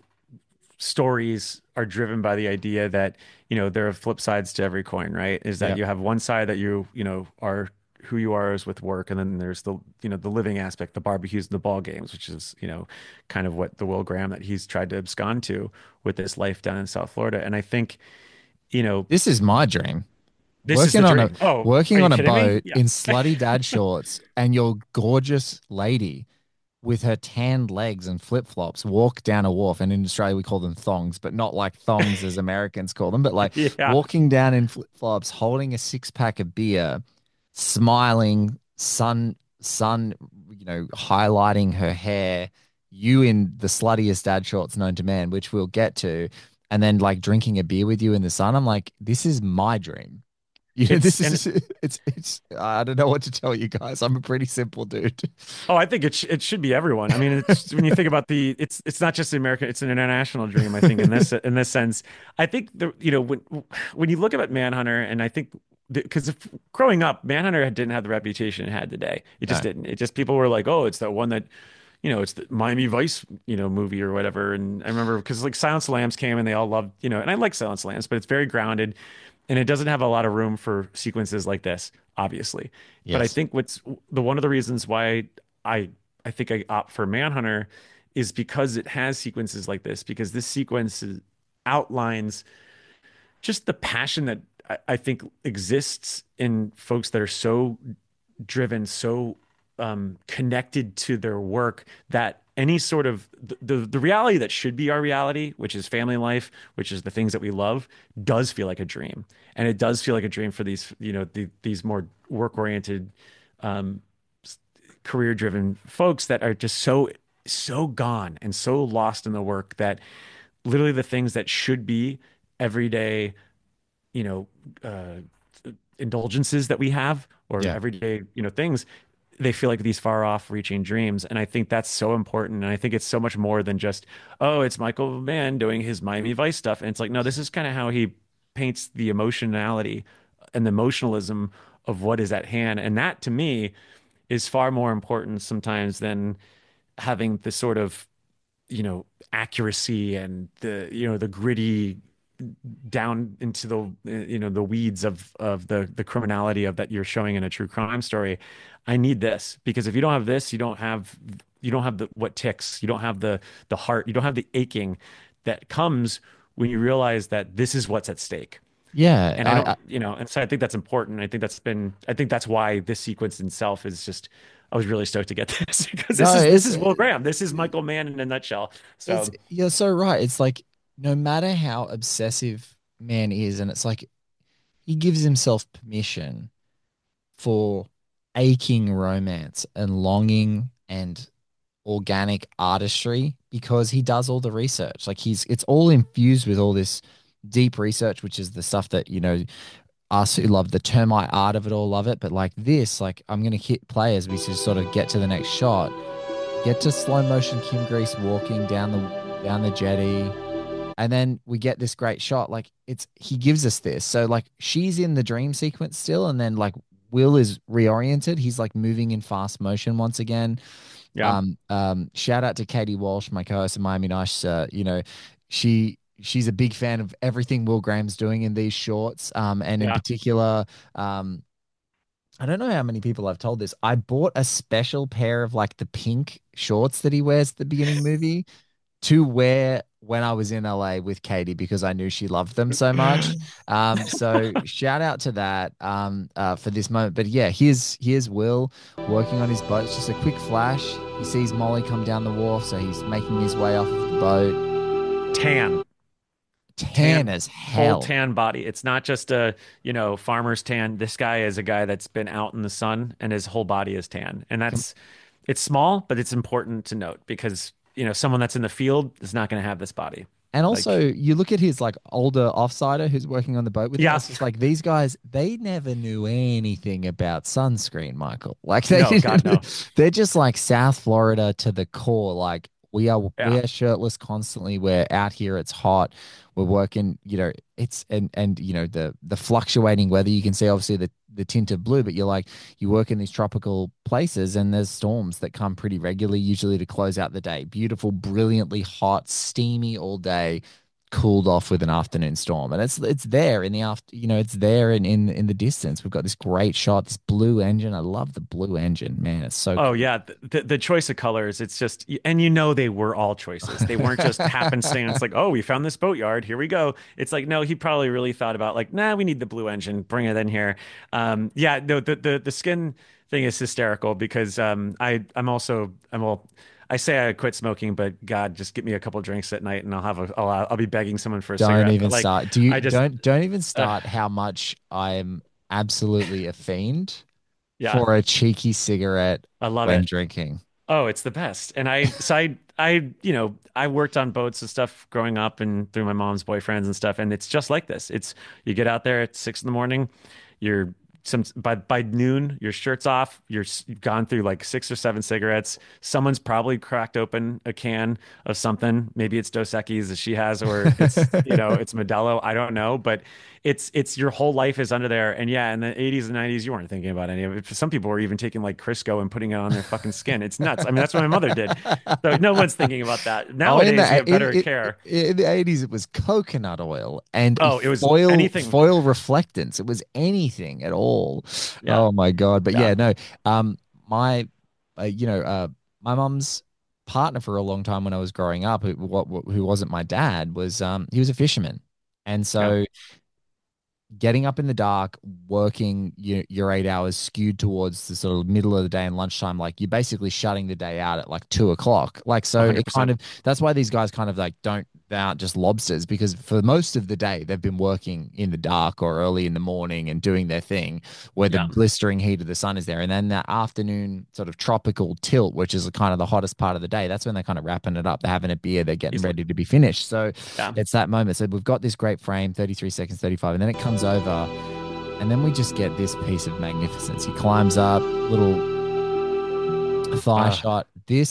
stories are driven by the idea that, there are flip sides to every coin, right? Is that Yeah. you have one side that are who you are is with work, and then there's the living aspect, the barbecues and the ball games, which is, kind of what the Will Graham that he's tried to abscond to with this life down in South Florida. And I think, you know, This is my dream. this is the dream. Oh, are Working you on a kidding me? boat Yeah. in slutty dad shorts and your gorgeous lady with her tanned legs and flip-flops walk down a wharf. And in Australia we call them thongs, but not like thongs as Americans call them, but like Yeah. walking down in flip-flops, holding a six-pack of beer, smiling, sun, highlighting her hair, you in the sluttiest dad shorts known to man, which we'll get to, and then like drinking a beer with you in the sun. I'm like, this is my dream. It's This and is it's I don't know what to tell you guys. I'm a pretty simple dude. Oh, I think it should be everyone. I mean, it's when you think about it's not just the American, it's an international dream. I think in this sense, I think when you look at Manhunter, and I think because growing up, Manhunter didn't have the reputation it had today. It just No. didn't. It just people were like, oh, it's that one that it's the Miami Vice, movie or whatever. And I remember because like Silence of the Lambs came and they all loved, and I like Silence of the Lambs, but it's very grounded and it doesn't have a lot of room for sequences like this, obviously. But I Yes. think what's the one of the reasons why I I think I opt for Manhunter is because it has sequences like this, because this outlines just the passion that I think exists in folks that are so driven, so connected to their work that any sort of the reality that should be our reality, which is family life, which is the things that we love, does feel like a dream, and it does feel like a dream for these these more work oriented, um, career driven folks that are just so gone and so lost in the work that literally the things that should be everyday you know, uh, indulgences that we have or Yeah. everyday, things, they feel like these far off reaching dreams. And I think that's so important. And I think it's so much more than just, oh, it's Michael Mann doing his Miami Vice stuff. And it's like, no, this is kind of how he paints the emotionality and the emotionalism of what is at hand. And that to me is far more important sometimes than having the sort of, accuracy and the gritty down into the weeds of the criminality of that you're showing in a true crime story. I need this because if you don't have this, you don't have the what ticks, you don't have the heart, you don't have the aching that comes when you realize that this is what's at stake. Yeah. And I don't, and so I think that's important. I think that's why this sequence itself is just, I was really stoked to get this because No, this is Will Graham. This is Michael Mann in a nutshell. it's So you're so right. It's like no matter how obsessive man is, and it's like he gives himself permission for aching romance and longing and organic artistry because he does all the research. Like it's all infused with all this deep research, which is the stuff that, us who love the termite art of it all love it. But like this, like I'm gonna hit play as we just sort of get to the next shot, get to slow motion Kim Grease walking down the jetty. And then we get this great shot. Like he gives us this. So like she's in the dream sequence still, and then like Will is reoriented. He's like moving in fast motion once again. yeah, Shout out to Katie Walsh, my co-host of Miami Nice. She's a big fan of everything Will Graham's doing in these shorts. And in yeah. particular, I don't know how many people I've told this. I bought a special pair of like the pink shorts that he wears at the beginning of the movie to wear when I was in LA with Katie because I knew she loved them so much. So shout out to that for this moment. But yeah, here's Will working on his boat. It's just a quick flash. He sees Molly come down the wharf, so he's making his way off the boat. Tan. Tan as Full hell. tan body. It's not just a, farmer's tan. This guy is a guy that's been out in the sun and his whole body is tan. And it's small, but it's important to note because, someone that's in the field is not going to have this body. And also, Like, you look at his like older offsider who's working on the boat with him. yeah, It's just like these guys, they never knew anything about sunscreen, Michael. Like they no, God, no. they're just like South Florida to the core. Like we are Yeah. shirtless constantly. We're out here, it's hot. We're working, it's and the fluctuating weather. You can see obviously the tint of blue, but you work in these tropical places and there's storms that come pretty regularly, usually to close out the day. Beautiful, brilliantly hot, steamy all day, cooled off with an afternoon storm. And it's there in the it's there in the distance. We've got this great shot, this blue engine. I love the blue engine, man. It's so Oh cool. yeah, the choice of colors, it's just, and they were all choices. They weren't just happenstance like, oh, we found this boatyard, here we go. It's like, no, he probably really thought about like, nah, we need the blue engine, bring it in here. Yeah, no, the skin thing is hysterical because I say I quit smoking, but God, just get me a couple drinks at night and I'll be begging someone for a Don't cigarette. even But like, start. Do you I just don't even uh, start how much I'm absolutely a fiend yeah, for a cheeky cigarette I love when it. drinking. Oh, it's the best. And I worked on boats and stuff growing up and through my mom's boyfriends and stuff. And it's just like this. It's, you get out there at 6 in the morning, you're some by noon, your shirt's off. You've gone through like 6 or 7 cigarettes. Someone's probably cracked open a can of something. Maybe it's Dos Equis that she has, or it's it's Modelo. I don't know, but it's your whole life is under there. And yeah, in the 80s and 90s, you weren't thinking about any of it. Some people were even taking like Crisco and putting it on their fucking skin. It's nuts. I mean, that's what my mother did. So no one's thinking about that. Oh, Nowadays, you have better care. in the 80s, it was coconut oil and Oh, it was foil anything. foil reflectants. It was anything at all. Yeah. Oh my God. But Yeah. yeah, no. My, my mum's partner for a long time when I was growing up, who wasn't my dad, was he was a fisherman, and Yeah. so getting up in the dark, working your 8 hours skewed towards the sort of middle of the day and lunchtime, like you're basically shutting the day out at like 2 o'clock. Like, so it kind 100%. of, that's why these guys kind of like don't, they aren't just lobsters, because for most of the day they've been working in the dark or early in the morning and doing their thing where the Yeah. blistering heat of the sun is there. And then that afternoon sort of tropical tilt, which is kind of the hottest part of the day, that's when they're kind of wrapping it up. They're having a beer, they're getting Easily. ready to be finished. So Yeah. it's that moment. So we've got this great frame, 33 seconds, 35, and then it comes over, and then we just get this piece of magnificence. He climbs up, little thigh shot.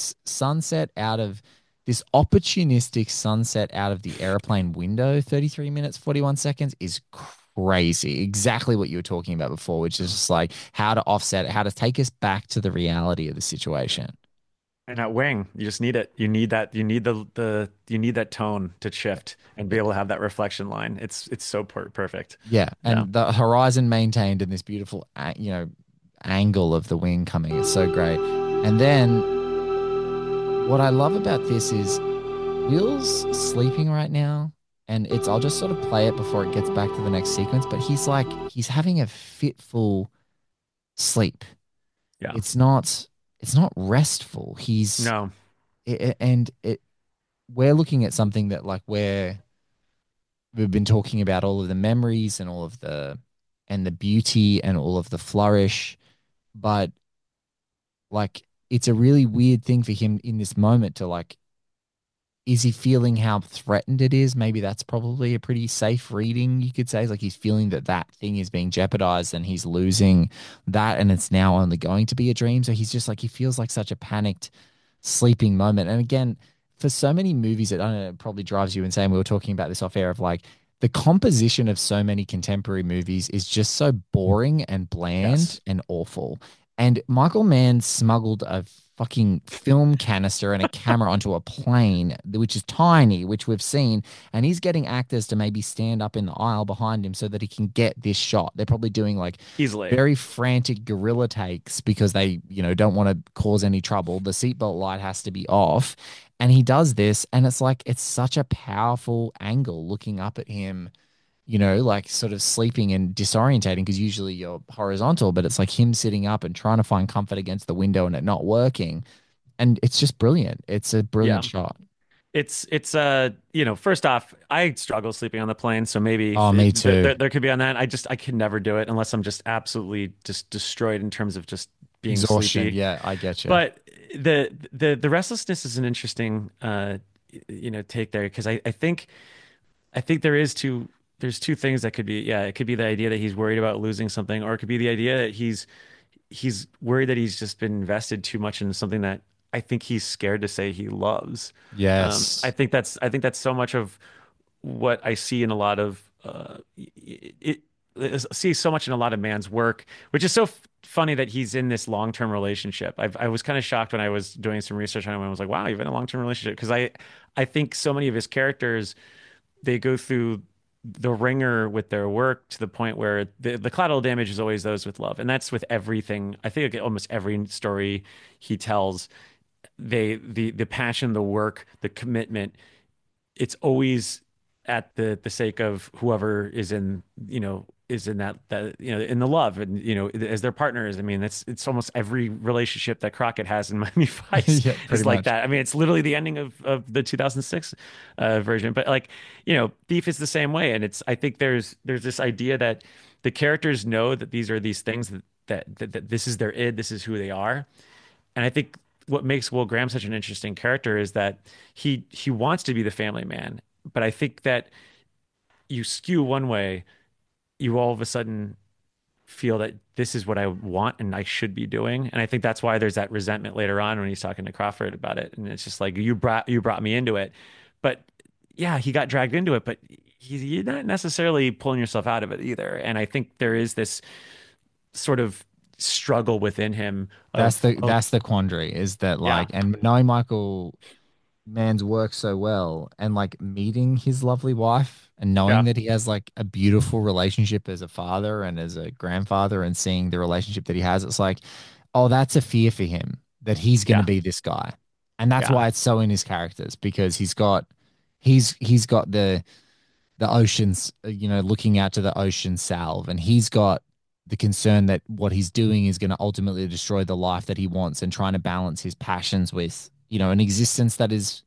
This opportunistic sunset out of the airplane window, 33 minutes, 41 seconds, is crazy. Exactly what you were talking about before, which is just like how to offset it, how to take us back to the reality of the situation. And that wing, you just need it. You need that. You need you need that tone to shift and be able to have that reflection line. It's so perfect. Yeah, Yeah. and the horizon maintained in this beautiful, angle of the wing coming. It's so great. And then what I love about this is Will's sleeping right now, and I'll just sort of play it before it gets back to the next sequence, but he's having a fitful sleep. Yeah. It's not restful. No. And we're looking at something that like we've been talking about all of the memories and all of the beauty and all of the flourish, but like it's a really weird thing for him in this moment to like, is he feeling how threatened it is? Maybe that's probably a pretty safe reading, you could say. Like he's feeling that thing is being jeopardized and he's losing that, and it's now only going to be a dream. So he's just like, he feels like such a panicked sleeping moment. And again, for so many movies, I don't know, it probably drives you insane. We were talking about this off air of like the composition of so many contemporary movies is just so boring and bland Yes. and awful. And Michael Mann smuggled a fucking film canister and a camera onto a plane, which is tiny, which we've seen. And he's getting actors to maybe stand up in the aisle behind him so that he can get this shot. They're probably doing like Easily. very frantic guerrilla takes because they, don't want to cause any trouble. The seatbelt light has to be off. And he does this, and it's like, it's such a powerful angle looking up at him, like sort of sleeping and disorientating because usually you're horizontal, but it's like him sitting up and trying to find comfort against the window and it not working. And it's just brilliant. It's a Yeah. brilliant shot. It's first off, I struggle sleeping on the plane, so maybe Oh, me too. there could be on that. I can never do it unless I'm just absolutely just destroyed in terms of just being Exhaustion. sleepy. Yeah, I get you. But the restlessness is an interesting take there because I think there's two things that could be. Yeah, it could be the idea that he's worried about losing something, or it could be the idea that he's worried that he's just been invested too much in something that I think he's scared to say he loves. Yes. I think that's so much of what I see in a lot of see so much in a lot of man's work, which is so funny that he's in this long-term relationship. I was kind of shocked when I was doing some research on him. I was like, wow, you've been in a long-term relationship because I think so many of his characters they go through the ringer with their work to the point where the collateral damage is always those with love, and that's with everything. I think almost every story he tells, the passion, the work, the commitment, it's always at the sake of whoever is in is in that in the love and as their partners. I mean, it's almost every relationship that Crockett has in Miami Vice Yeah, is pretty like much. that. I mean, it's literally the ending of the 2006 version, but like Thief is the same way. And I think there's this idea that the characters know that these are these things that this is their id, this is who they are. And I think what makes Will Graham such an interesting character is that he wants to be the family man, but I think that you skew one way, you all of a sudden feel that this is what I want and I should be doing. And I think that's why there's that resentment later on when he's talking to Crawford about it. And it's just like you brought me into it. But yeah, he got dragged into it, but you're not necessarily pulling yourself out of it either. And I think there is this sort of struggle within him That's of, the quandary is that yeah, like, and knowing Michael Mann's work so well and like meeting his lovely wife and knowing yeah, that he has like a beautiful relationship as a father and as a grandfather and seeing the relationship that he has, it's like, oh, that's a fear for him that he's going to yeah, be this guy. And that's yeah, why it's so in his characters because he's got the oceans, looking out to the ocean salve, and he's got the concern that what he's doing is going to ultimately destroy the life that he wants and trying to balance his passions with, an existence that is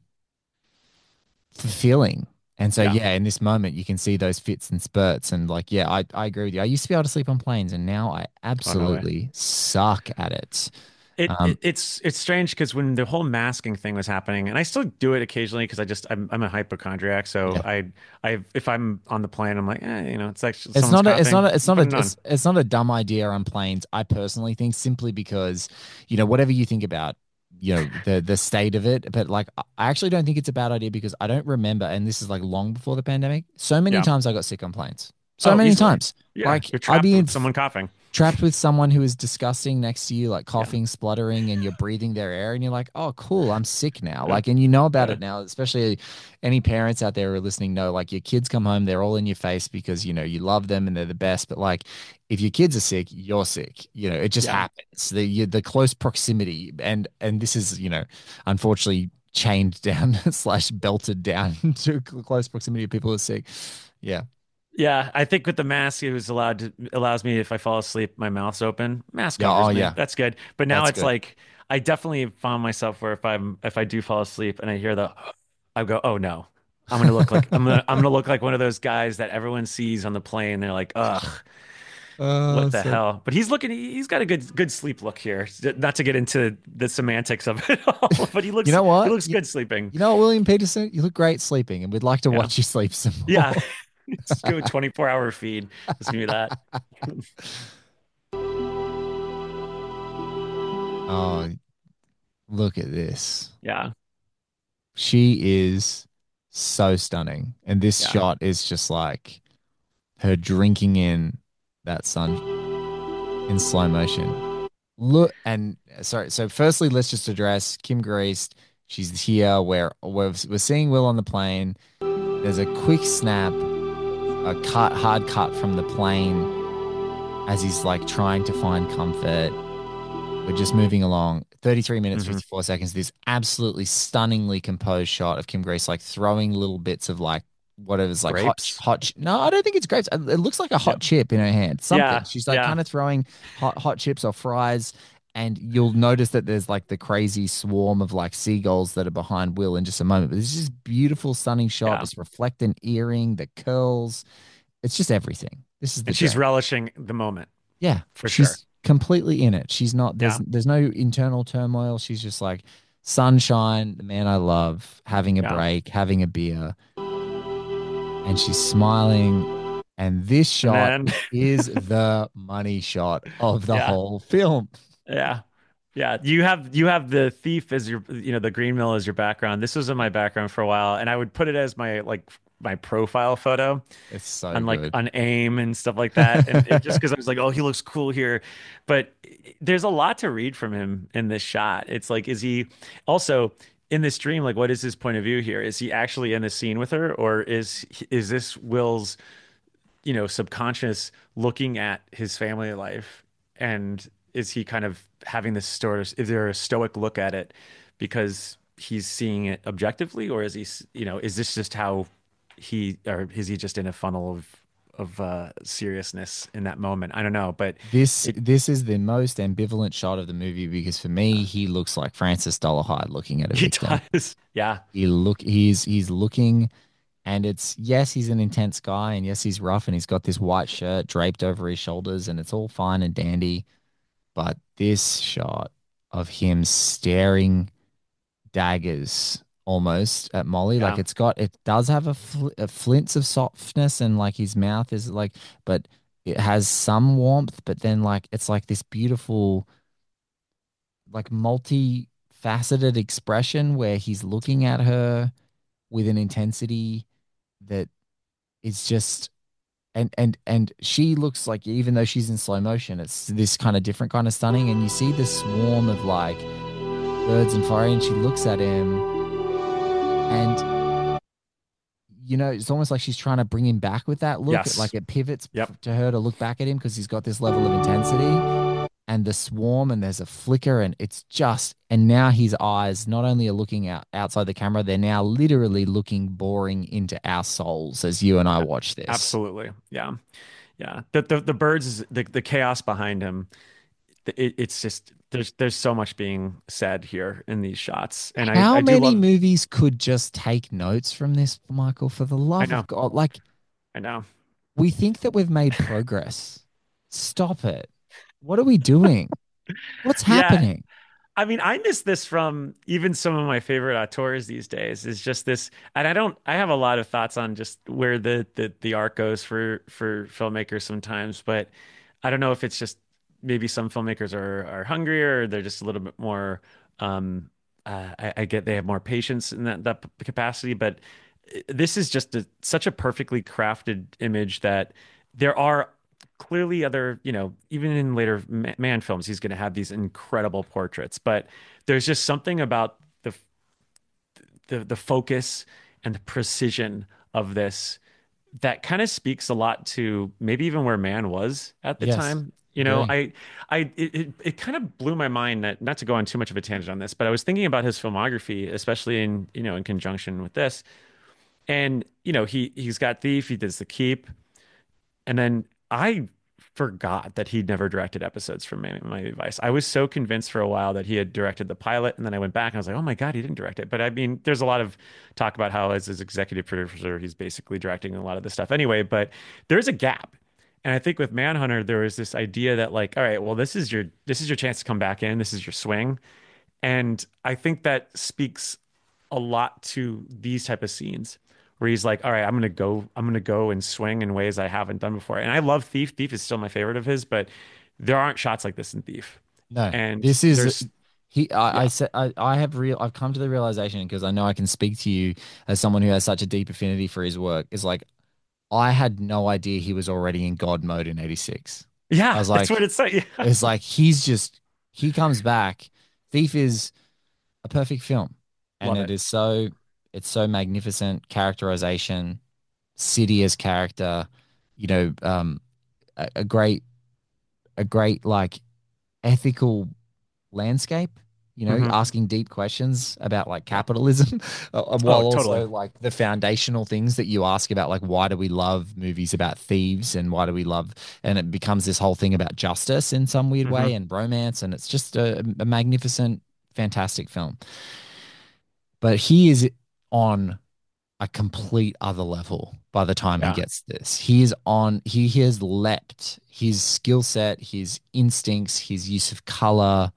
fulfilling. And so, yeah, yeah, in this moment, you can see those fits and spurts. And like, yeah, I agree with you. I used to be able to sleep on planes, and now I totally. absolutely suck at it. It's strange because when the whole masking thing was happening, and I still do it occasionally because I'm a hypochondriac, so Yeah. I if I'm on the plane, I'm like, it's actually It's someone's not a, it's not coughing, a, it's not put it a, on. it's not a dumb idea on planes. I personally think simply because, whatever you think about, the state of it, but like, I actually don't think it's a bad idea because I don't remember, and this is like long before the pandemic. So many Yeah. times I got sick on planes. So Oh, many easily. times, Yeah, like you're I'd trapped be with someone coughing. trapped with someone who is disgusting next to you, like Yeah. coughing, spluttering, and you're breathing their air, and you're like, "Oh, cool, I'm sick now." Like, and you know about Yeah. it now. Especially any parents out there who are listening know, like, your kids come home, they're all in your face because you love them and they're the best. But like, if your kids are sick, you're sick. It just Yeah. happens. The close proximity, and this is unfortunately chained down slash belted down to close proximity of people who are sick. Yeah. Yeah, I think with the mask, allows me if I fall asleep, my mouth's open. Mask Yeah. Oh, covers me. yeah. That's good. But now That's it's good. like I definitely found myself where if I do fall asleep and I hear I go, oh no, I'm gonna look like one of those guys that everyone sees on the plane. They're like, ugh, what the So hell? But he's got a good sleep look here. Not to get into the semantics of it all, but you know he what? looks good sleeping. You know what, William Peterson? You look great sleeping, and we'd like to Yeah, watch you sleep some yeah. more. Let's go 24-hour feed. Let's give me that. Oh, look at this. Yeah, She is so stunning. And this yeah. shot is just like her drinking in that sun in slow motion. Look, and sorry. So, firstly, let's just address Kim Greist. She's here. We're seeing Will on the plane. There's a quick snap, hard cut from the plane as he's like trying to find comfort. We're just moving along. 33 minutes, Hmm. 54 seconds. This absolutely stunningly composed shot of Kim Grace like throwing little bits of like whatever's like Grapes. no, I don't think it's grapes. It looks like a Yeah, hot chip in her hand. Something. yeah, She's like yeah. kind of throwing hot chips or fries. And you'll notice that there's like the crazy swarm of like seagulls that are behind Will in just a moment. But it's just beautiful, stunning shot. Yeah. This reflectant earring, the curls. It's just everything. This is the And she's gem. relishing the moment Yeah, for sure. she's completely in it. She's not Yeah, there's no internal turmoil. She's just like sunshine, the man I love, having a yeah. break, having a beer, and she's smiling. And this And shot then, is the money shot of the yeah, whole film. yeah, yeah. You have the thief as your, the green mill as your background. This was in my background for a while, and I would put it as my profile photo It's so on good. on AIM and stuff like that. And just because I was like, oh, he looks cool here. But there's a lot to read from him in this shot. It's like, is he also in this dream? Like, what is his point of view here? Is he actually in the scene with her, or is this Will's, subconscious looking at his family life? And is he kind of having this sort of, is there a stoic look at it because he's seeing it objectively, or is is this just how or is he just in a funnel of seriousness in that moment? I don't know, but This it this is the most ambivalent shot of the movie because for me, he looks like Francis Dolarhyde looking at a he victim. does. Yeah. He's looking. And it's, yes, he's an intense guy, and yes, he's rough, and he's got this white shirt draped over his shoulders, and it's all fine and dandy. But this shot of him staring daggers almost at Molly, like Yeah. it does have a flints of softness, and like his mouth is like, but it has some warmth, but then like it's like this beautiful, like multi-faceted expression where he's looking at her with an intensity that is just and she looks like, even though she's in slow motion, it's this kind of different kind of stunning. And you see this swarm of like birds and fire, and she looks at him, and it's almost like she's trying to bring him back with that look. Yes. Like it pivots Yep. to her to look back at him because he's got this level of intensity and the swarm, and there's a flicker, and it's just, and now his eyes not only are looking outside the camera, they're now literally looking boring into our souls as you and I watch this. Absolutely. Yeah. Yeah. The birds, the chaos behind him. It's just there's so much being said here in these shots, and How I do many love. movies could just take notes from this, Michael? For the I love of know. God, like I know. we think that we've made progress. Stop it. What are we doing? What's Yeah. happening? I mean, I miss this from even some of my favorite auteurs these days. Is just this, and I have a lot of thoughts on just where the art goes for filmmakers sometimes, but I don't know if it's just maybe some filmmakers are hungrier, or they're just a little bit more. Um, I get they have more patience in that capacity, but this is just such a perfectly crafted image that there are clearly other, even in later man films, he's going to have these incredible portraits, but there's just something about the focus and the precision of this that kind of speaks a lot to maybe even where man was at the Yes, time. agree. It kind of blew my mind that, not to go on too much of a tangent on this, but I was thinking about his filmography, especially in conjunction with this. And he's got Thief, he does The Keep, and then I forgot that he'd never directed episodes from Miami Vice. I was so convinced for a while that he had directed the pilot, and then I went back and I was like, oh my God, he didn't direct it. But I mean, there's a lot of talk about how as his executive producer, he's basically directing a lot of the stuff anyway, but there's a gap. And I think with Manhunter, there was this idea that like, all right, well, this is your chance to come back in. This is your swing. And I think that speaks a lot to these type of scenes where he's like, all right, I'm gonna go and swing in ways I haven't done before. And I love Thief. Thief is still my favorite of his, but there aren't shots like this in Thief. No, And this is there's he. I yeah. said I have real. I've come to the realization because I know I can speak to you as someone who has such a deep affinity for his work. Is like I had no idea he was already in God mode in '86. I Yeah, was that's like, what it's like. Yeah. it's like he comes back. Thief is a perfect film, and Love it. it's so magnificent characterization, City as character, you know, a great like ethical landscape, Hmm. asking deep questions about like capitalism, Oh, while totally. also like the foundational things that you ask about, like why do we love movies about thieves, and why do we love, and it becomes this whole thing about justice in some weird way, Hmm. and romance, and it's just a magnificent, fantastic film. But he is on a complete other level by the time he Yeah. gets this. He has leapt his skill set, his instincts, his use of color.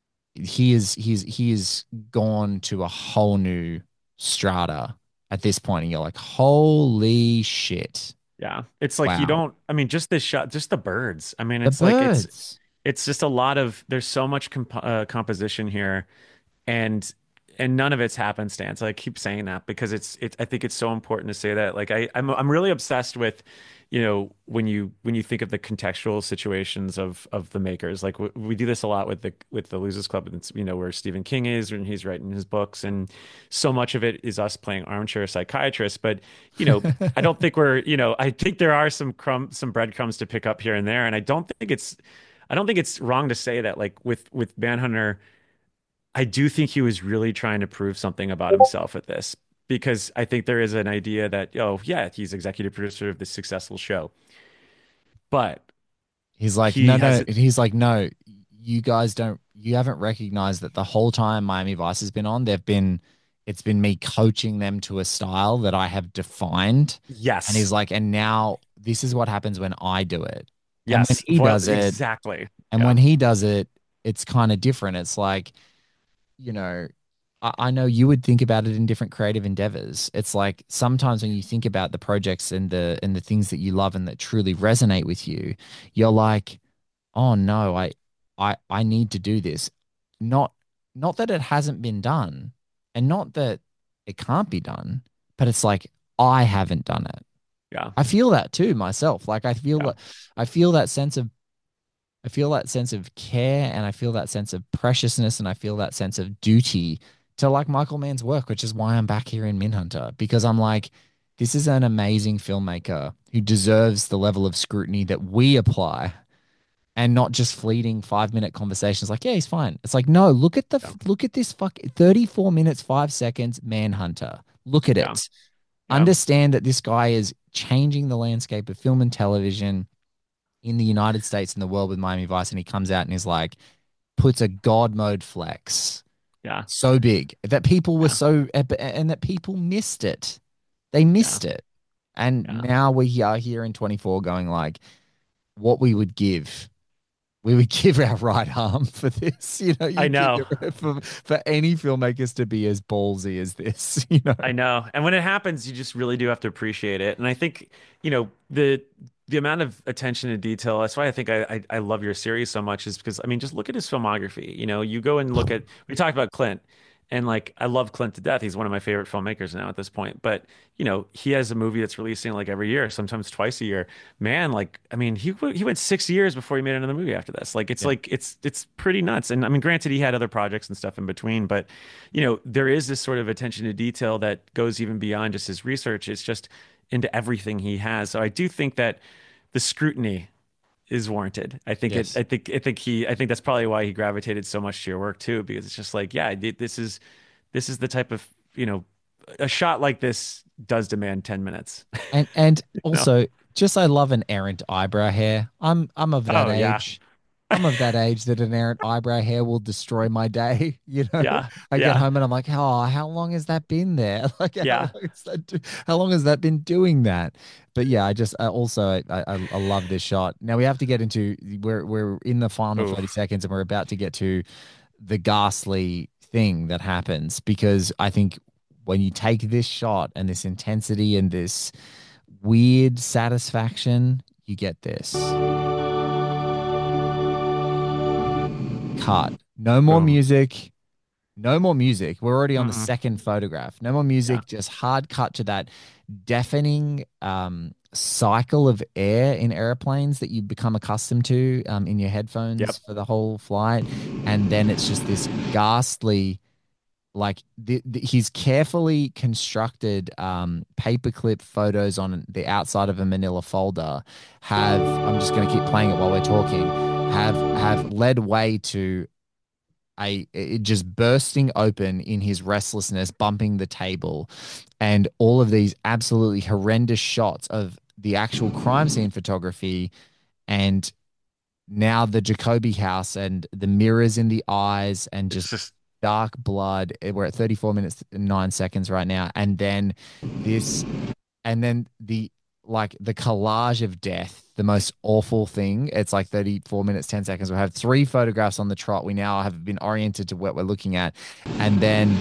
He is gone to a whole new strata at this point, and you're like, holy shit. Yeah. It's like you Wow. don't, I mean, just this shot, just the birds. I mean, The it's like birds. it's just a lot of there's so much composition here, and none of it's happenstance. I keep saying that because it's I think it's so important to say that. Like I'm really obsessed with, when you think of the contextual situations of the makers. Like we do this a lot with the Losers Club, and it's, where Stephen King is when he's writing his books, and so much of it is us playing armchair psychiatrists. But I don't think I think there are some breadcrumbs to pick up here and there, and I don't think it's wrong to say that, like with Manhunter, I do think he was really trying to prove something about himself with this, because I think there is an idea that, oh yeah, he's executive producer of this successful show, but He's like, he no, no. has He's like, no, you haven't recognized that the whole time Miami Vice has been on, it's been me coaching them to a style that I have defined. And he's yes, like, and now this is what happens when I do it. And when yes, he does it, exactly, and yeah, when he does it, it's kind of different. It's like, you know, I know you would think about it in different creative endeavors. It's like sometimes when you think about the projects and the things that you love and that truly resonate with you, you're like, oh no, I need to do this. Not not that it hasn't been done, and not that it can't be done, but it's like I haven't done it. Yeah. I feel that too myself. Like Yeah. I feel that sense of I feel that sense of care and I feel that sense of preciousness and I feel that sense of duty to like Michael Mann's work, which is why I'm back here in Minhunter because I'm like, this is an amazing filmmaker who deserves the level of scrutiny that we apply and not just fleeting 5 minute conversations like, yeah, he's fine. It's like, no, Yeah. look at this 34 minutes, 5 seconds, Manhunter. Look at Yeah. it. Yeah. Understand that this guy is changing the landscape of film and television in the United States and the world with Miami Vice, and he comes out and he's like, puts a God mode flex Yeah. so big that people were Yeah. so, and that people missed it. They Yeah. missed it. And Yeah. now we are here in 24 going like, what we would give our right arm for this. You know, I know. for any filmmakers to be as ballsy as this, you know. I know. And when it happens, you just really do have to appreciate it. And I think, the amount of attention to detail, that's why I think I love your series so much is because I mean, just look at his filmography. You go and look at we talked about Clint and like I love Clint to death. He's one of my favorite filmmakers now at this point. But, he has a movie that's releasing like every year, sometimes twice a year. Man, like I mean, he went 6 years before he made another movie after this. Yeah. Like it's pretty nuts. And I mean, granted, he had other projects and stuff in between, but there is this sort of attention to detail that goes even beyond just his research. It's just into everything he has. So I do think that the scrutiny is warranted. I think it. Yes. I think that's probably why he gravitated so much to your work too, because it's just like, yeah, this is the type of a shot like this does demand 10 minutes. And No. also just I love an errant eyebrow hair. I'm of that Oh yeah, age. I'm of that age that an errant eyebrow hair will destroy my day. You know, yeah, I get yeah, home and I'm like, oh, how long has that been there? Like, yeah. how long has that been doing that? But yeah, I also I love this shot. Now we have to get into we're in the final Oof. 30 seconds and we're about to get to the ghastly thing that happens because I think when you take this shot and this intensity and this weird satisfaction, you get this. Cut. No more Boom. music. No more music. We're already on the Mm-mm. second photograph. No more Yeah. music. Just hard cut to that deafening cycle of air in airplanes that you become accustomed to in your Yep. headphones for the whole flight. And then it's just this ghastly, like he's carefully constructed paperclip photos on the outside of a manila folder have I'm just going to keep playing it while we're talking have led way to it just bursting open in his restlessness, bumping the table, and all of these absolutely horrendous shots of the actual crime scene photography, and now the Jacoby house and the mirrors in the eyes, and It's just just dark blood. We're at 34 minutes and 9 seconds right now, and then this, and then the collage of death, the most awful thing. It's like 34 minutes, 10 seconds. We have three photographs on the trot. We now have been oriented to what we're looking at. And then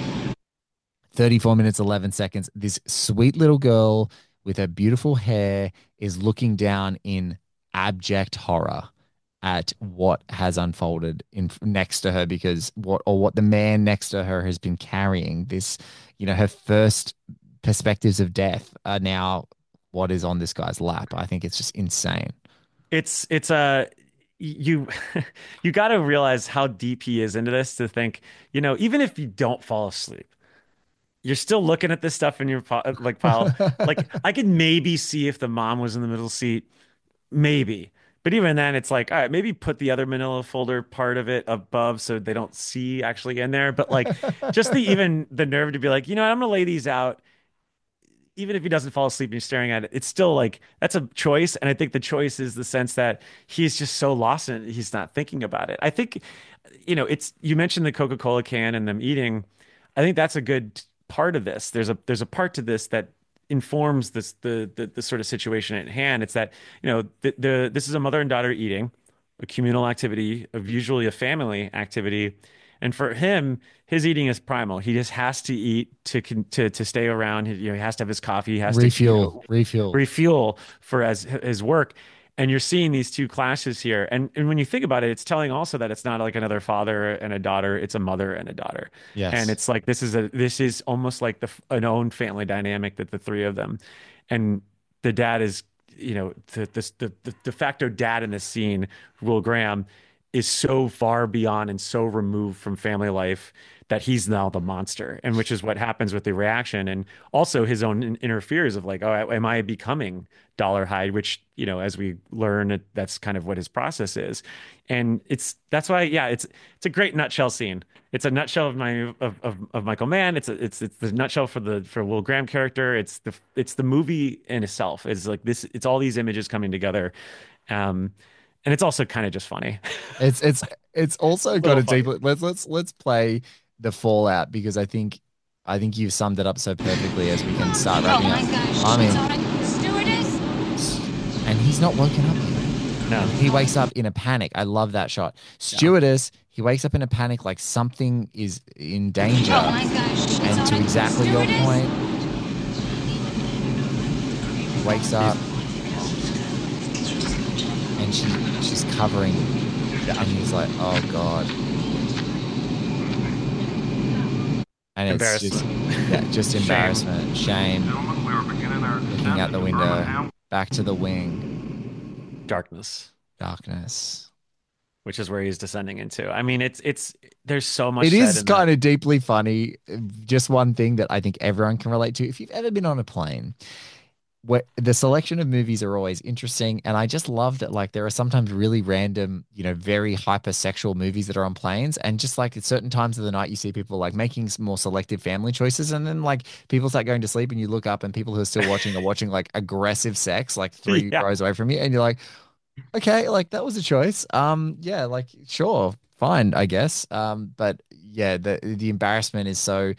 34 minutes, 11 seconds. This sweet little girl with her beautiful hair is looking down in abject horror at what has unfolded in next to her because what the man next to her has been carrying this, her first perspectives of death are now what is on this guy's lap. I think it's just insane. it's you you got to realize how deep he is into this to think, even if you don't fall asleep, you're still looking at this stuff in your like pile. Like I could maybe see if the mom was in the middle seat, maybe. But even then, it's like, all right, maybe put the other manila folder part of it above so they don't see actually in there. But like, just the nerve to be like, I'm gonna lay these out even if he doesn't fall asleep and you're staring at it, it's still like that's a choice. And I think the choice is the sense that he's just so lost in it, he's not thinking about it. I think, it's you mentioned the Coca-Cola can and them eating. I think that's a good part of this. There's a part to this that informs the sort of situation at hand. It's that, this is a mother and daughter eating, a communal activity of usually a family activity. And for him, his eating is primal. He just has to eat to stay around. He has to have his coffee. He has Refuel. refuel for as his work. And you're seeing these two clashes here. And when you think about it, it's telling also that it's not like another father and a daughter, it's a mother and a daughter. Yes. And it's like this is almost like an own family dynamic that the three of them. And the dad is, the de facto dad in this scene, Will Graham, is so far beyond and so removed from family life that he's now the monster, and which is what happens with the reaction, and also his own inner fears of like, oh, am I becoming Dollarhide? Which, as we learn, that's kind of what his process is, and that's why, yeah, it's a great nutshell scene. It's a nutshell of Michael Mann. It's the nutshell for Will Graham character. It's the movie in itself. It's like this. It's all these images coming together. And it's also kind of just funny. It's also got a deep. Let's play the fallout, because I think you've summed it up so perfectly as we can start wrapping up. I mean, Stewardess. and he's not woken up yet. No, He wakes up in a panic. I love that shot. Stewardess, he wakes up in a panic like something is in danger. Oh my gosh. And to exactly your point, he wakes up and she's covering, and he's like, oh God. And it's just embarrassment, shame, looking out the window, back to the wing, darkness, which is where he's descending into. I mean, there's so much. It is kind of deeply funny. Just one thing that I think everyone can relate to. If you've ever been on a plane, the selection of movies are always interesting, and I just love that, like, there are sometimes really random, very hypersexual movies that are on planes, and just like at certain times of the night you see people like making more selective family choices, and then like people start going to sleep and you look up and people who are still watching are watching like aggressive sex like three rows away from you, and you're like, okay, like that was a choice. Yeah, like sure, fine, I guess. But yeah, the embarrassment is so.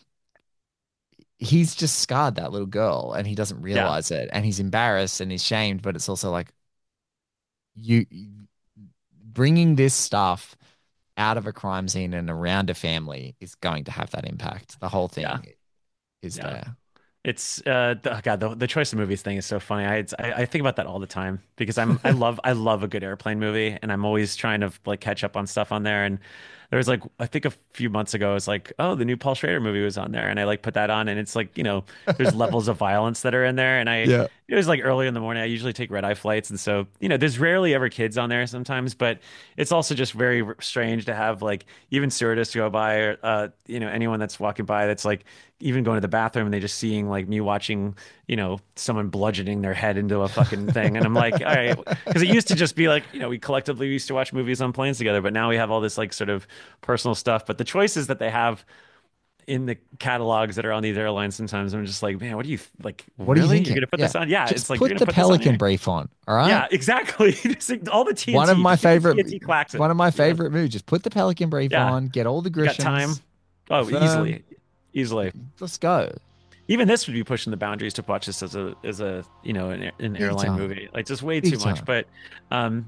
He's just scarred that little girl and he doesn't realize it, and he's embarrassed and he's shamed, but it's also like you bringing this stuff out of a crime scene and around a family is going to have that impact. The whole thing is there. It's the choice of movies thing is so funny. I think about that all the time because I love a good airplane movie, and I'm always trying to like catch up on stuff on there. And there was like, I think a few months ago, it's like, oh, the new Paul Schrader movie was on there, and I like put that on, and it's like, there's levels of violence that are in there, and it was like early in the morning. I usually take red eye flights, and so there's rarely ever kids on there sometimes, but it's also just very strange to have like even stewardess go by, or anyone that's walking by that's like even going to the bathroom and they just seeing like me watching someone bludgeoning their head into a fucking thing, and I'm like, all right, because it used to just be like we collectively used to watch movies on planes together, but now we have all this like sort of personal stuff. But the choices that they have in the catalogs that are on these airlines, sometimes I'm just like, man, what do you like? What are you thinking? You're gonna put this on? Yeah, just it's like put the Pelican brief on. All right. Yeah, exactly. Just like all the TNT. One of my favorite movies. Just put the Pelican brief on. Get all the Grishams. Got time? Oh, easily. Let's go. Even this would be pushing the boundaries to watch this as a an airline movie. Like just way too much. But the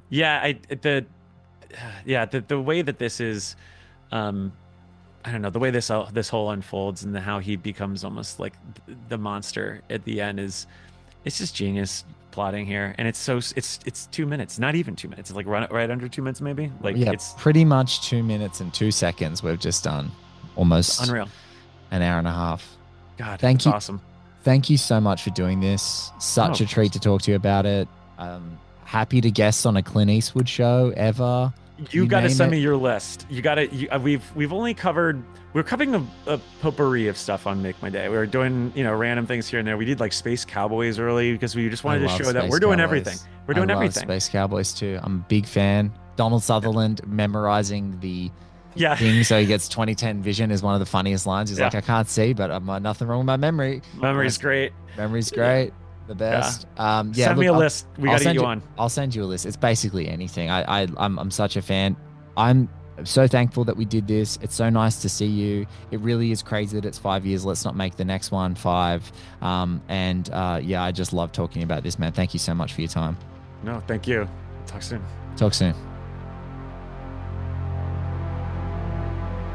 way that this is, I don't know, the way this whole unfolds and how he becomes almost like the monster at the end it's just genius plotting here. And it's 2 minutes, not even 2 minutes. It's like right under 2 minutes maybe. Like it's pretty much 2 minutes and 2 seconds we've just done. Almost unreal. An hour and a half. God, thank you. Awesome. Thank you so much for doing this. Such a treat to talk to you about it. Happy to guest on a Clint Eastwood show ever. You got to send me your list. You got to. We've only covered. We're covering a potpourri of stuff on Make My Day. We were doing random things here and there. We did like Space Cowboys early because we just wanted to show that we're doing everything. We're doing everything. Space Cowboys too. I'm a big fan. Donald Sutherland memorizing the thing so he gets 2010 vision is one of the funniest lines. He's like, I can't see, but I'm nothing wrong with my memory. Memory's great. Memory's great. The best. Send me a list. We got to get you on. I'll send you a list. It's basically anything. I'm such a fan. I'm so thankful that we did this. It's so nice to see you. It really is crazy that it's 5 years. Let's not make the next one 5. I just love talking about this, man. Thank you so much for your time. No, thank you. Talk soon.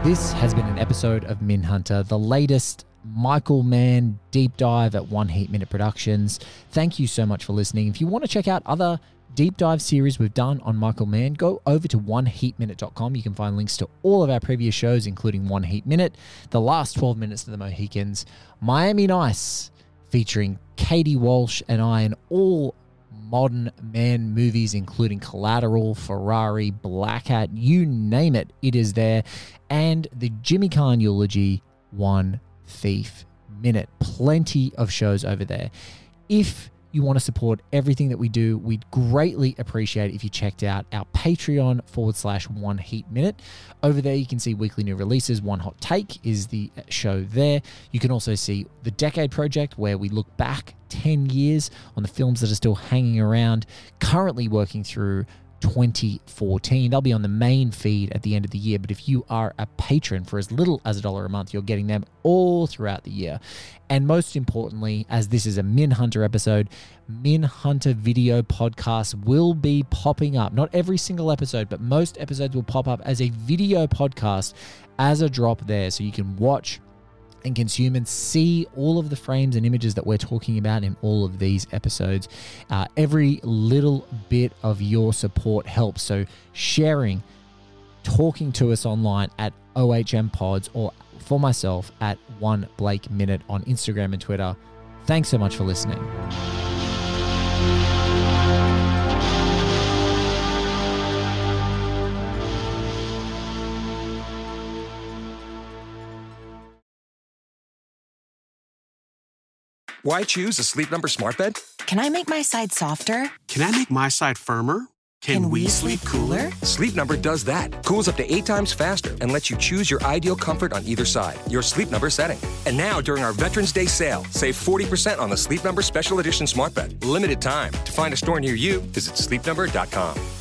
This has been an episode of Min Hunter, the latest Michael Mann deep dive at One Heat Minute Productions. Thank you so much for listening. If you want to check out other deep dive series we've done on Michael Mann, go over to oneheatminute.com. You can find links to all of our previous shows, including One Heat Minute, The Last 12 Minutes of the Mohicans, Miami Nice, featuring Katie Walsh and I, and all modern man movies, including Collateral, Ferrari, Black Hat, you name it, it is there. And the Jimmy Kahn Eulogy, One Thief Minute. Plenty of shows over there. If you want to support everything that we do, we'd greatly appreciate it if you checked out our Patreon /One Heat Minute. Over there, you can see weekly new releases. One Hot Take is the show there. You can also see the Decade Project, where we look back 10 years on the films that are still hanging around, currently working through 2014. They'll be on the main feed at the end of the year, but if you are a patron for as little as $1 a month, you're getting them all throughout the year. And most importantly, as this is a Min Hunter episode, Min Hunter video podcasts will be popping up. Not every single episode, but most episodes will pop up as a video podcast as a drop there, so you can watch and consume and see all of the frames and images that we're talking about in all of these episodes. Every little bit of your support helps. So sharing, talking to us online at OHM Pods, or for myself at One Blake Minute on Instagram and Twitter. Thanks so much for listening. Why choose a Sleep Number smart bed? Can I make my side softer? Can I make my side firmer? Can we sleep cooler? Sleep Number does that. Cools up to 8 times faster and lets you choose your ideal comfort on either side. Your Sleep Number setting. And now, during our Veterans Day sale, save 40% on the Sleep Number Special Edition smart bed. Limited time. To find a store near you, visit sleepnumber.com.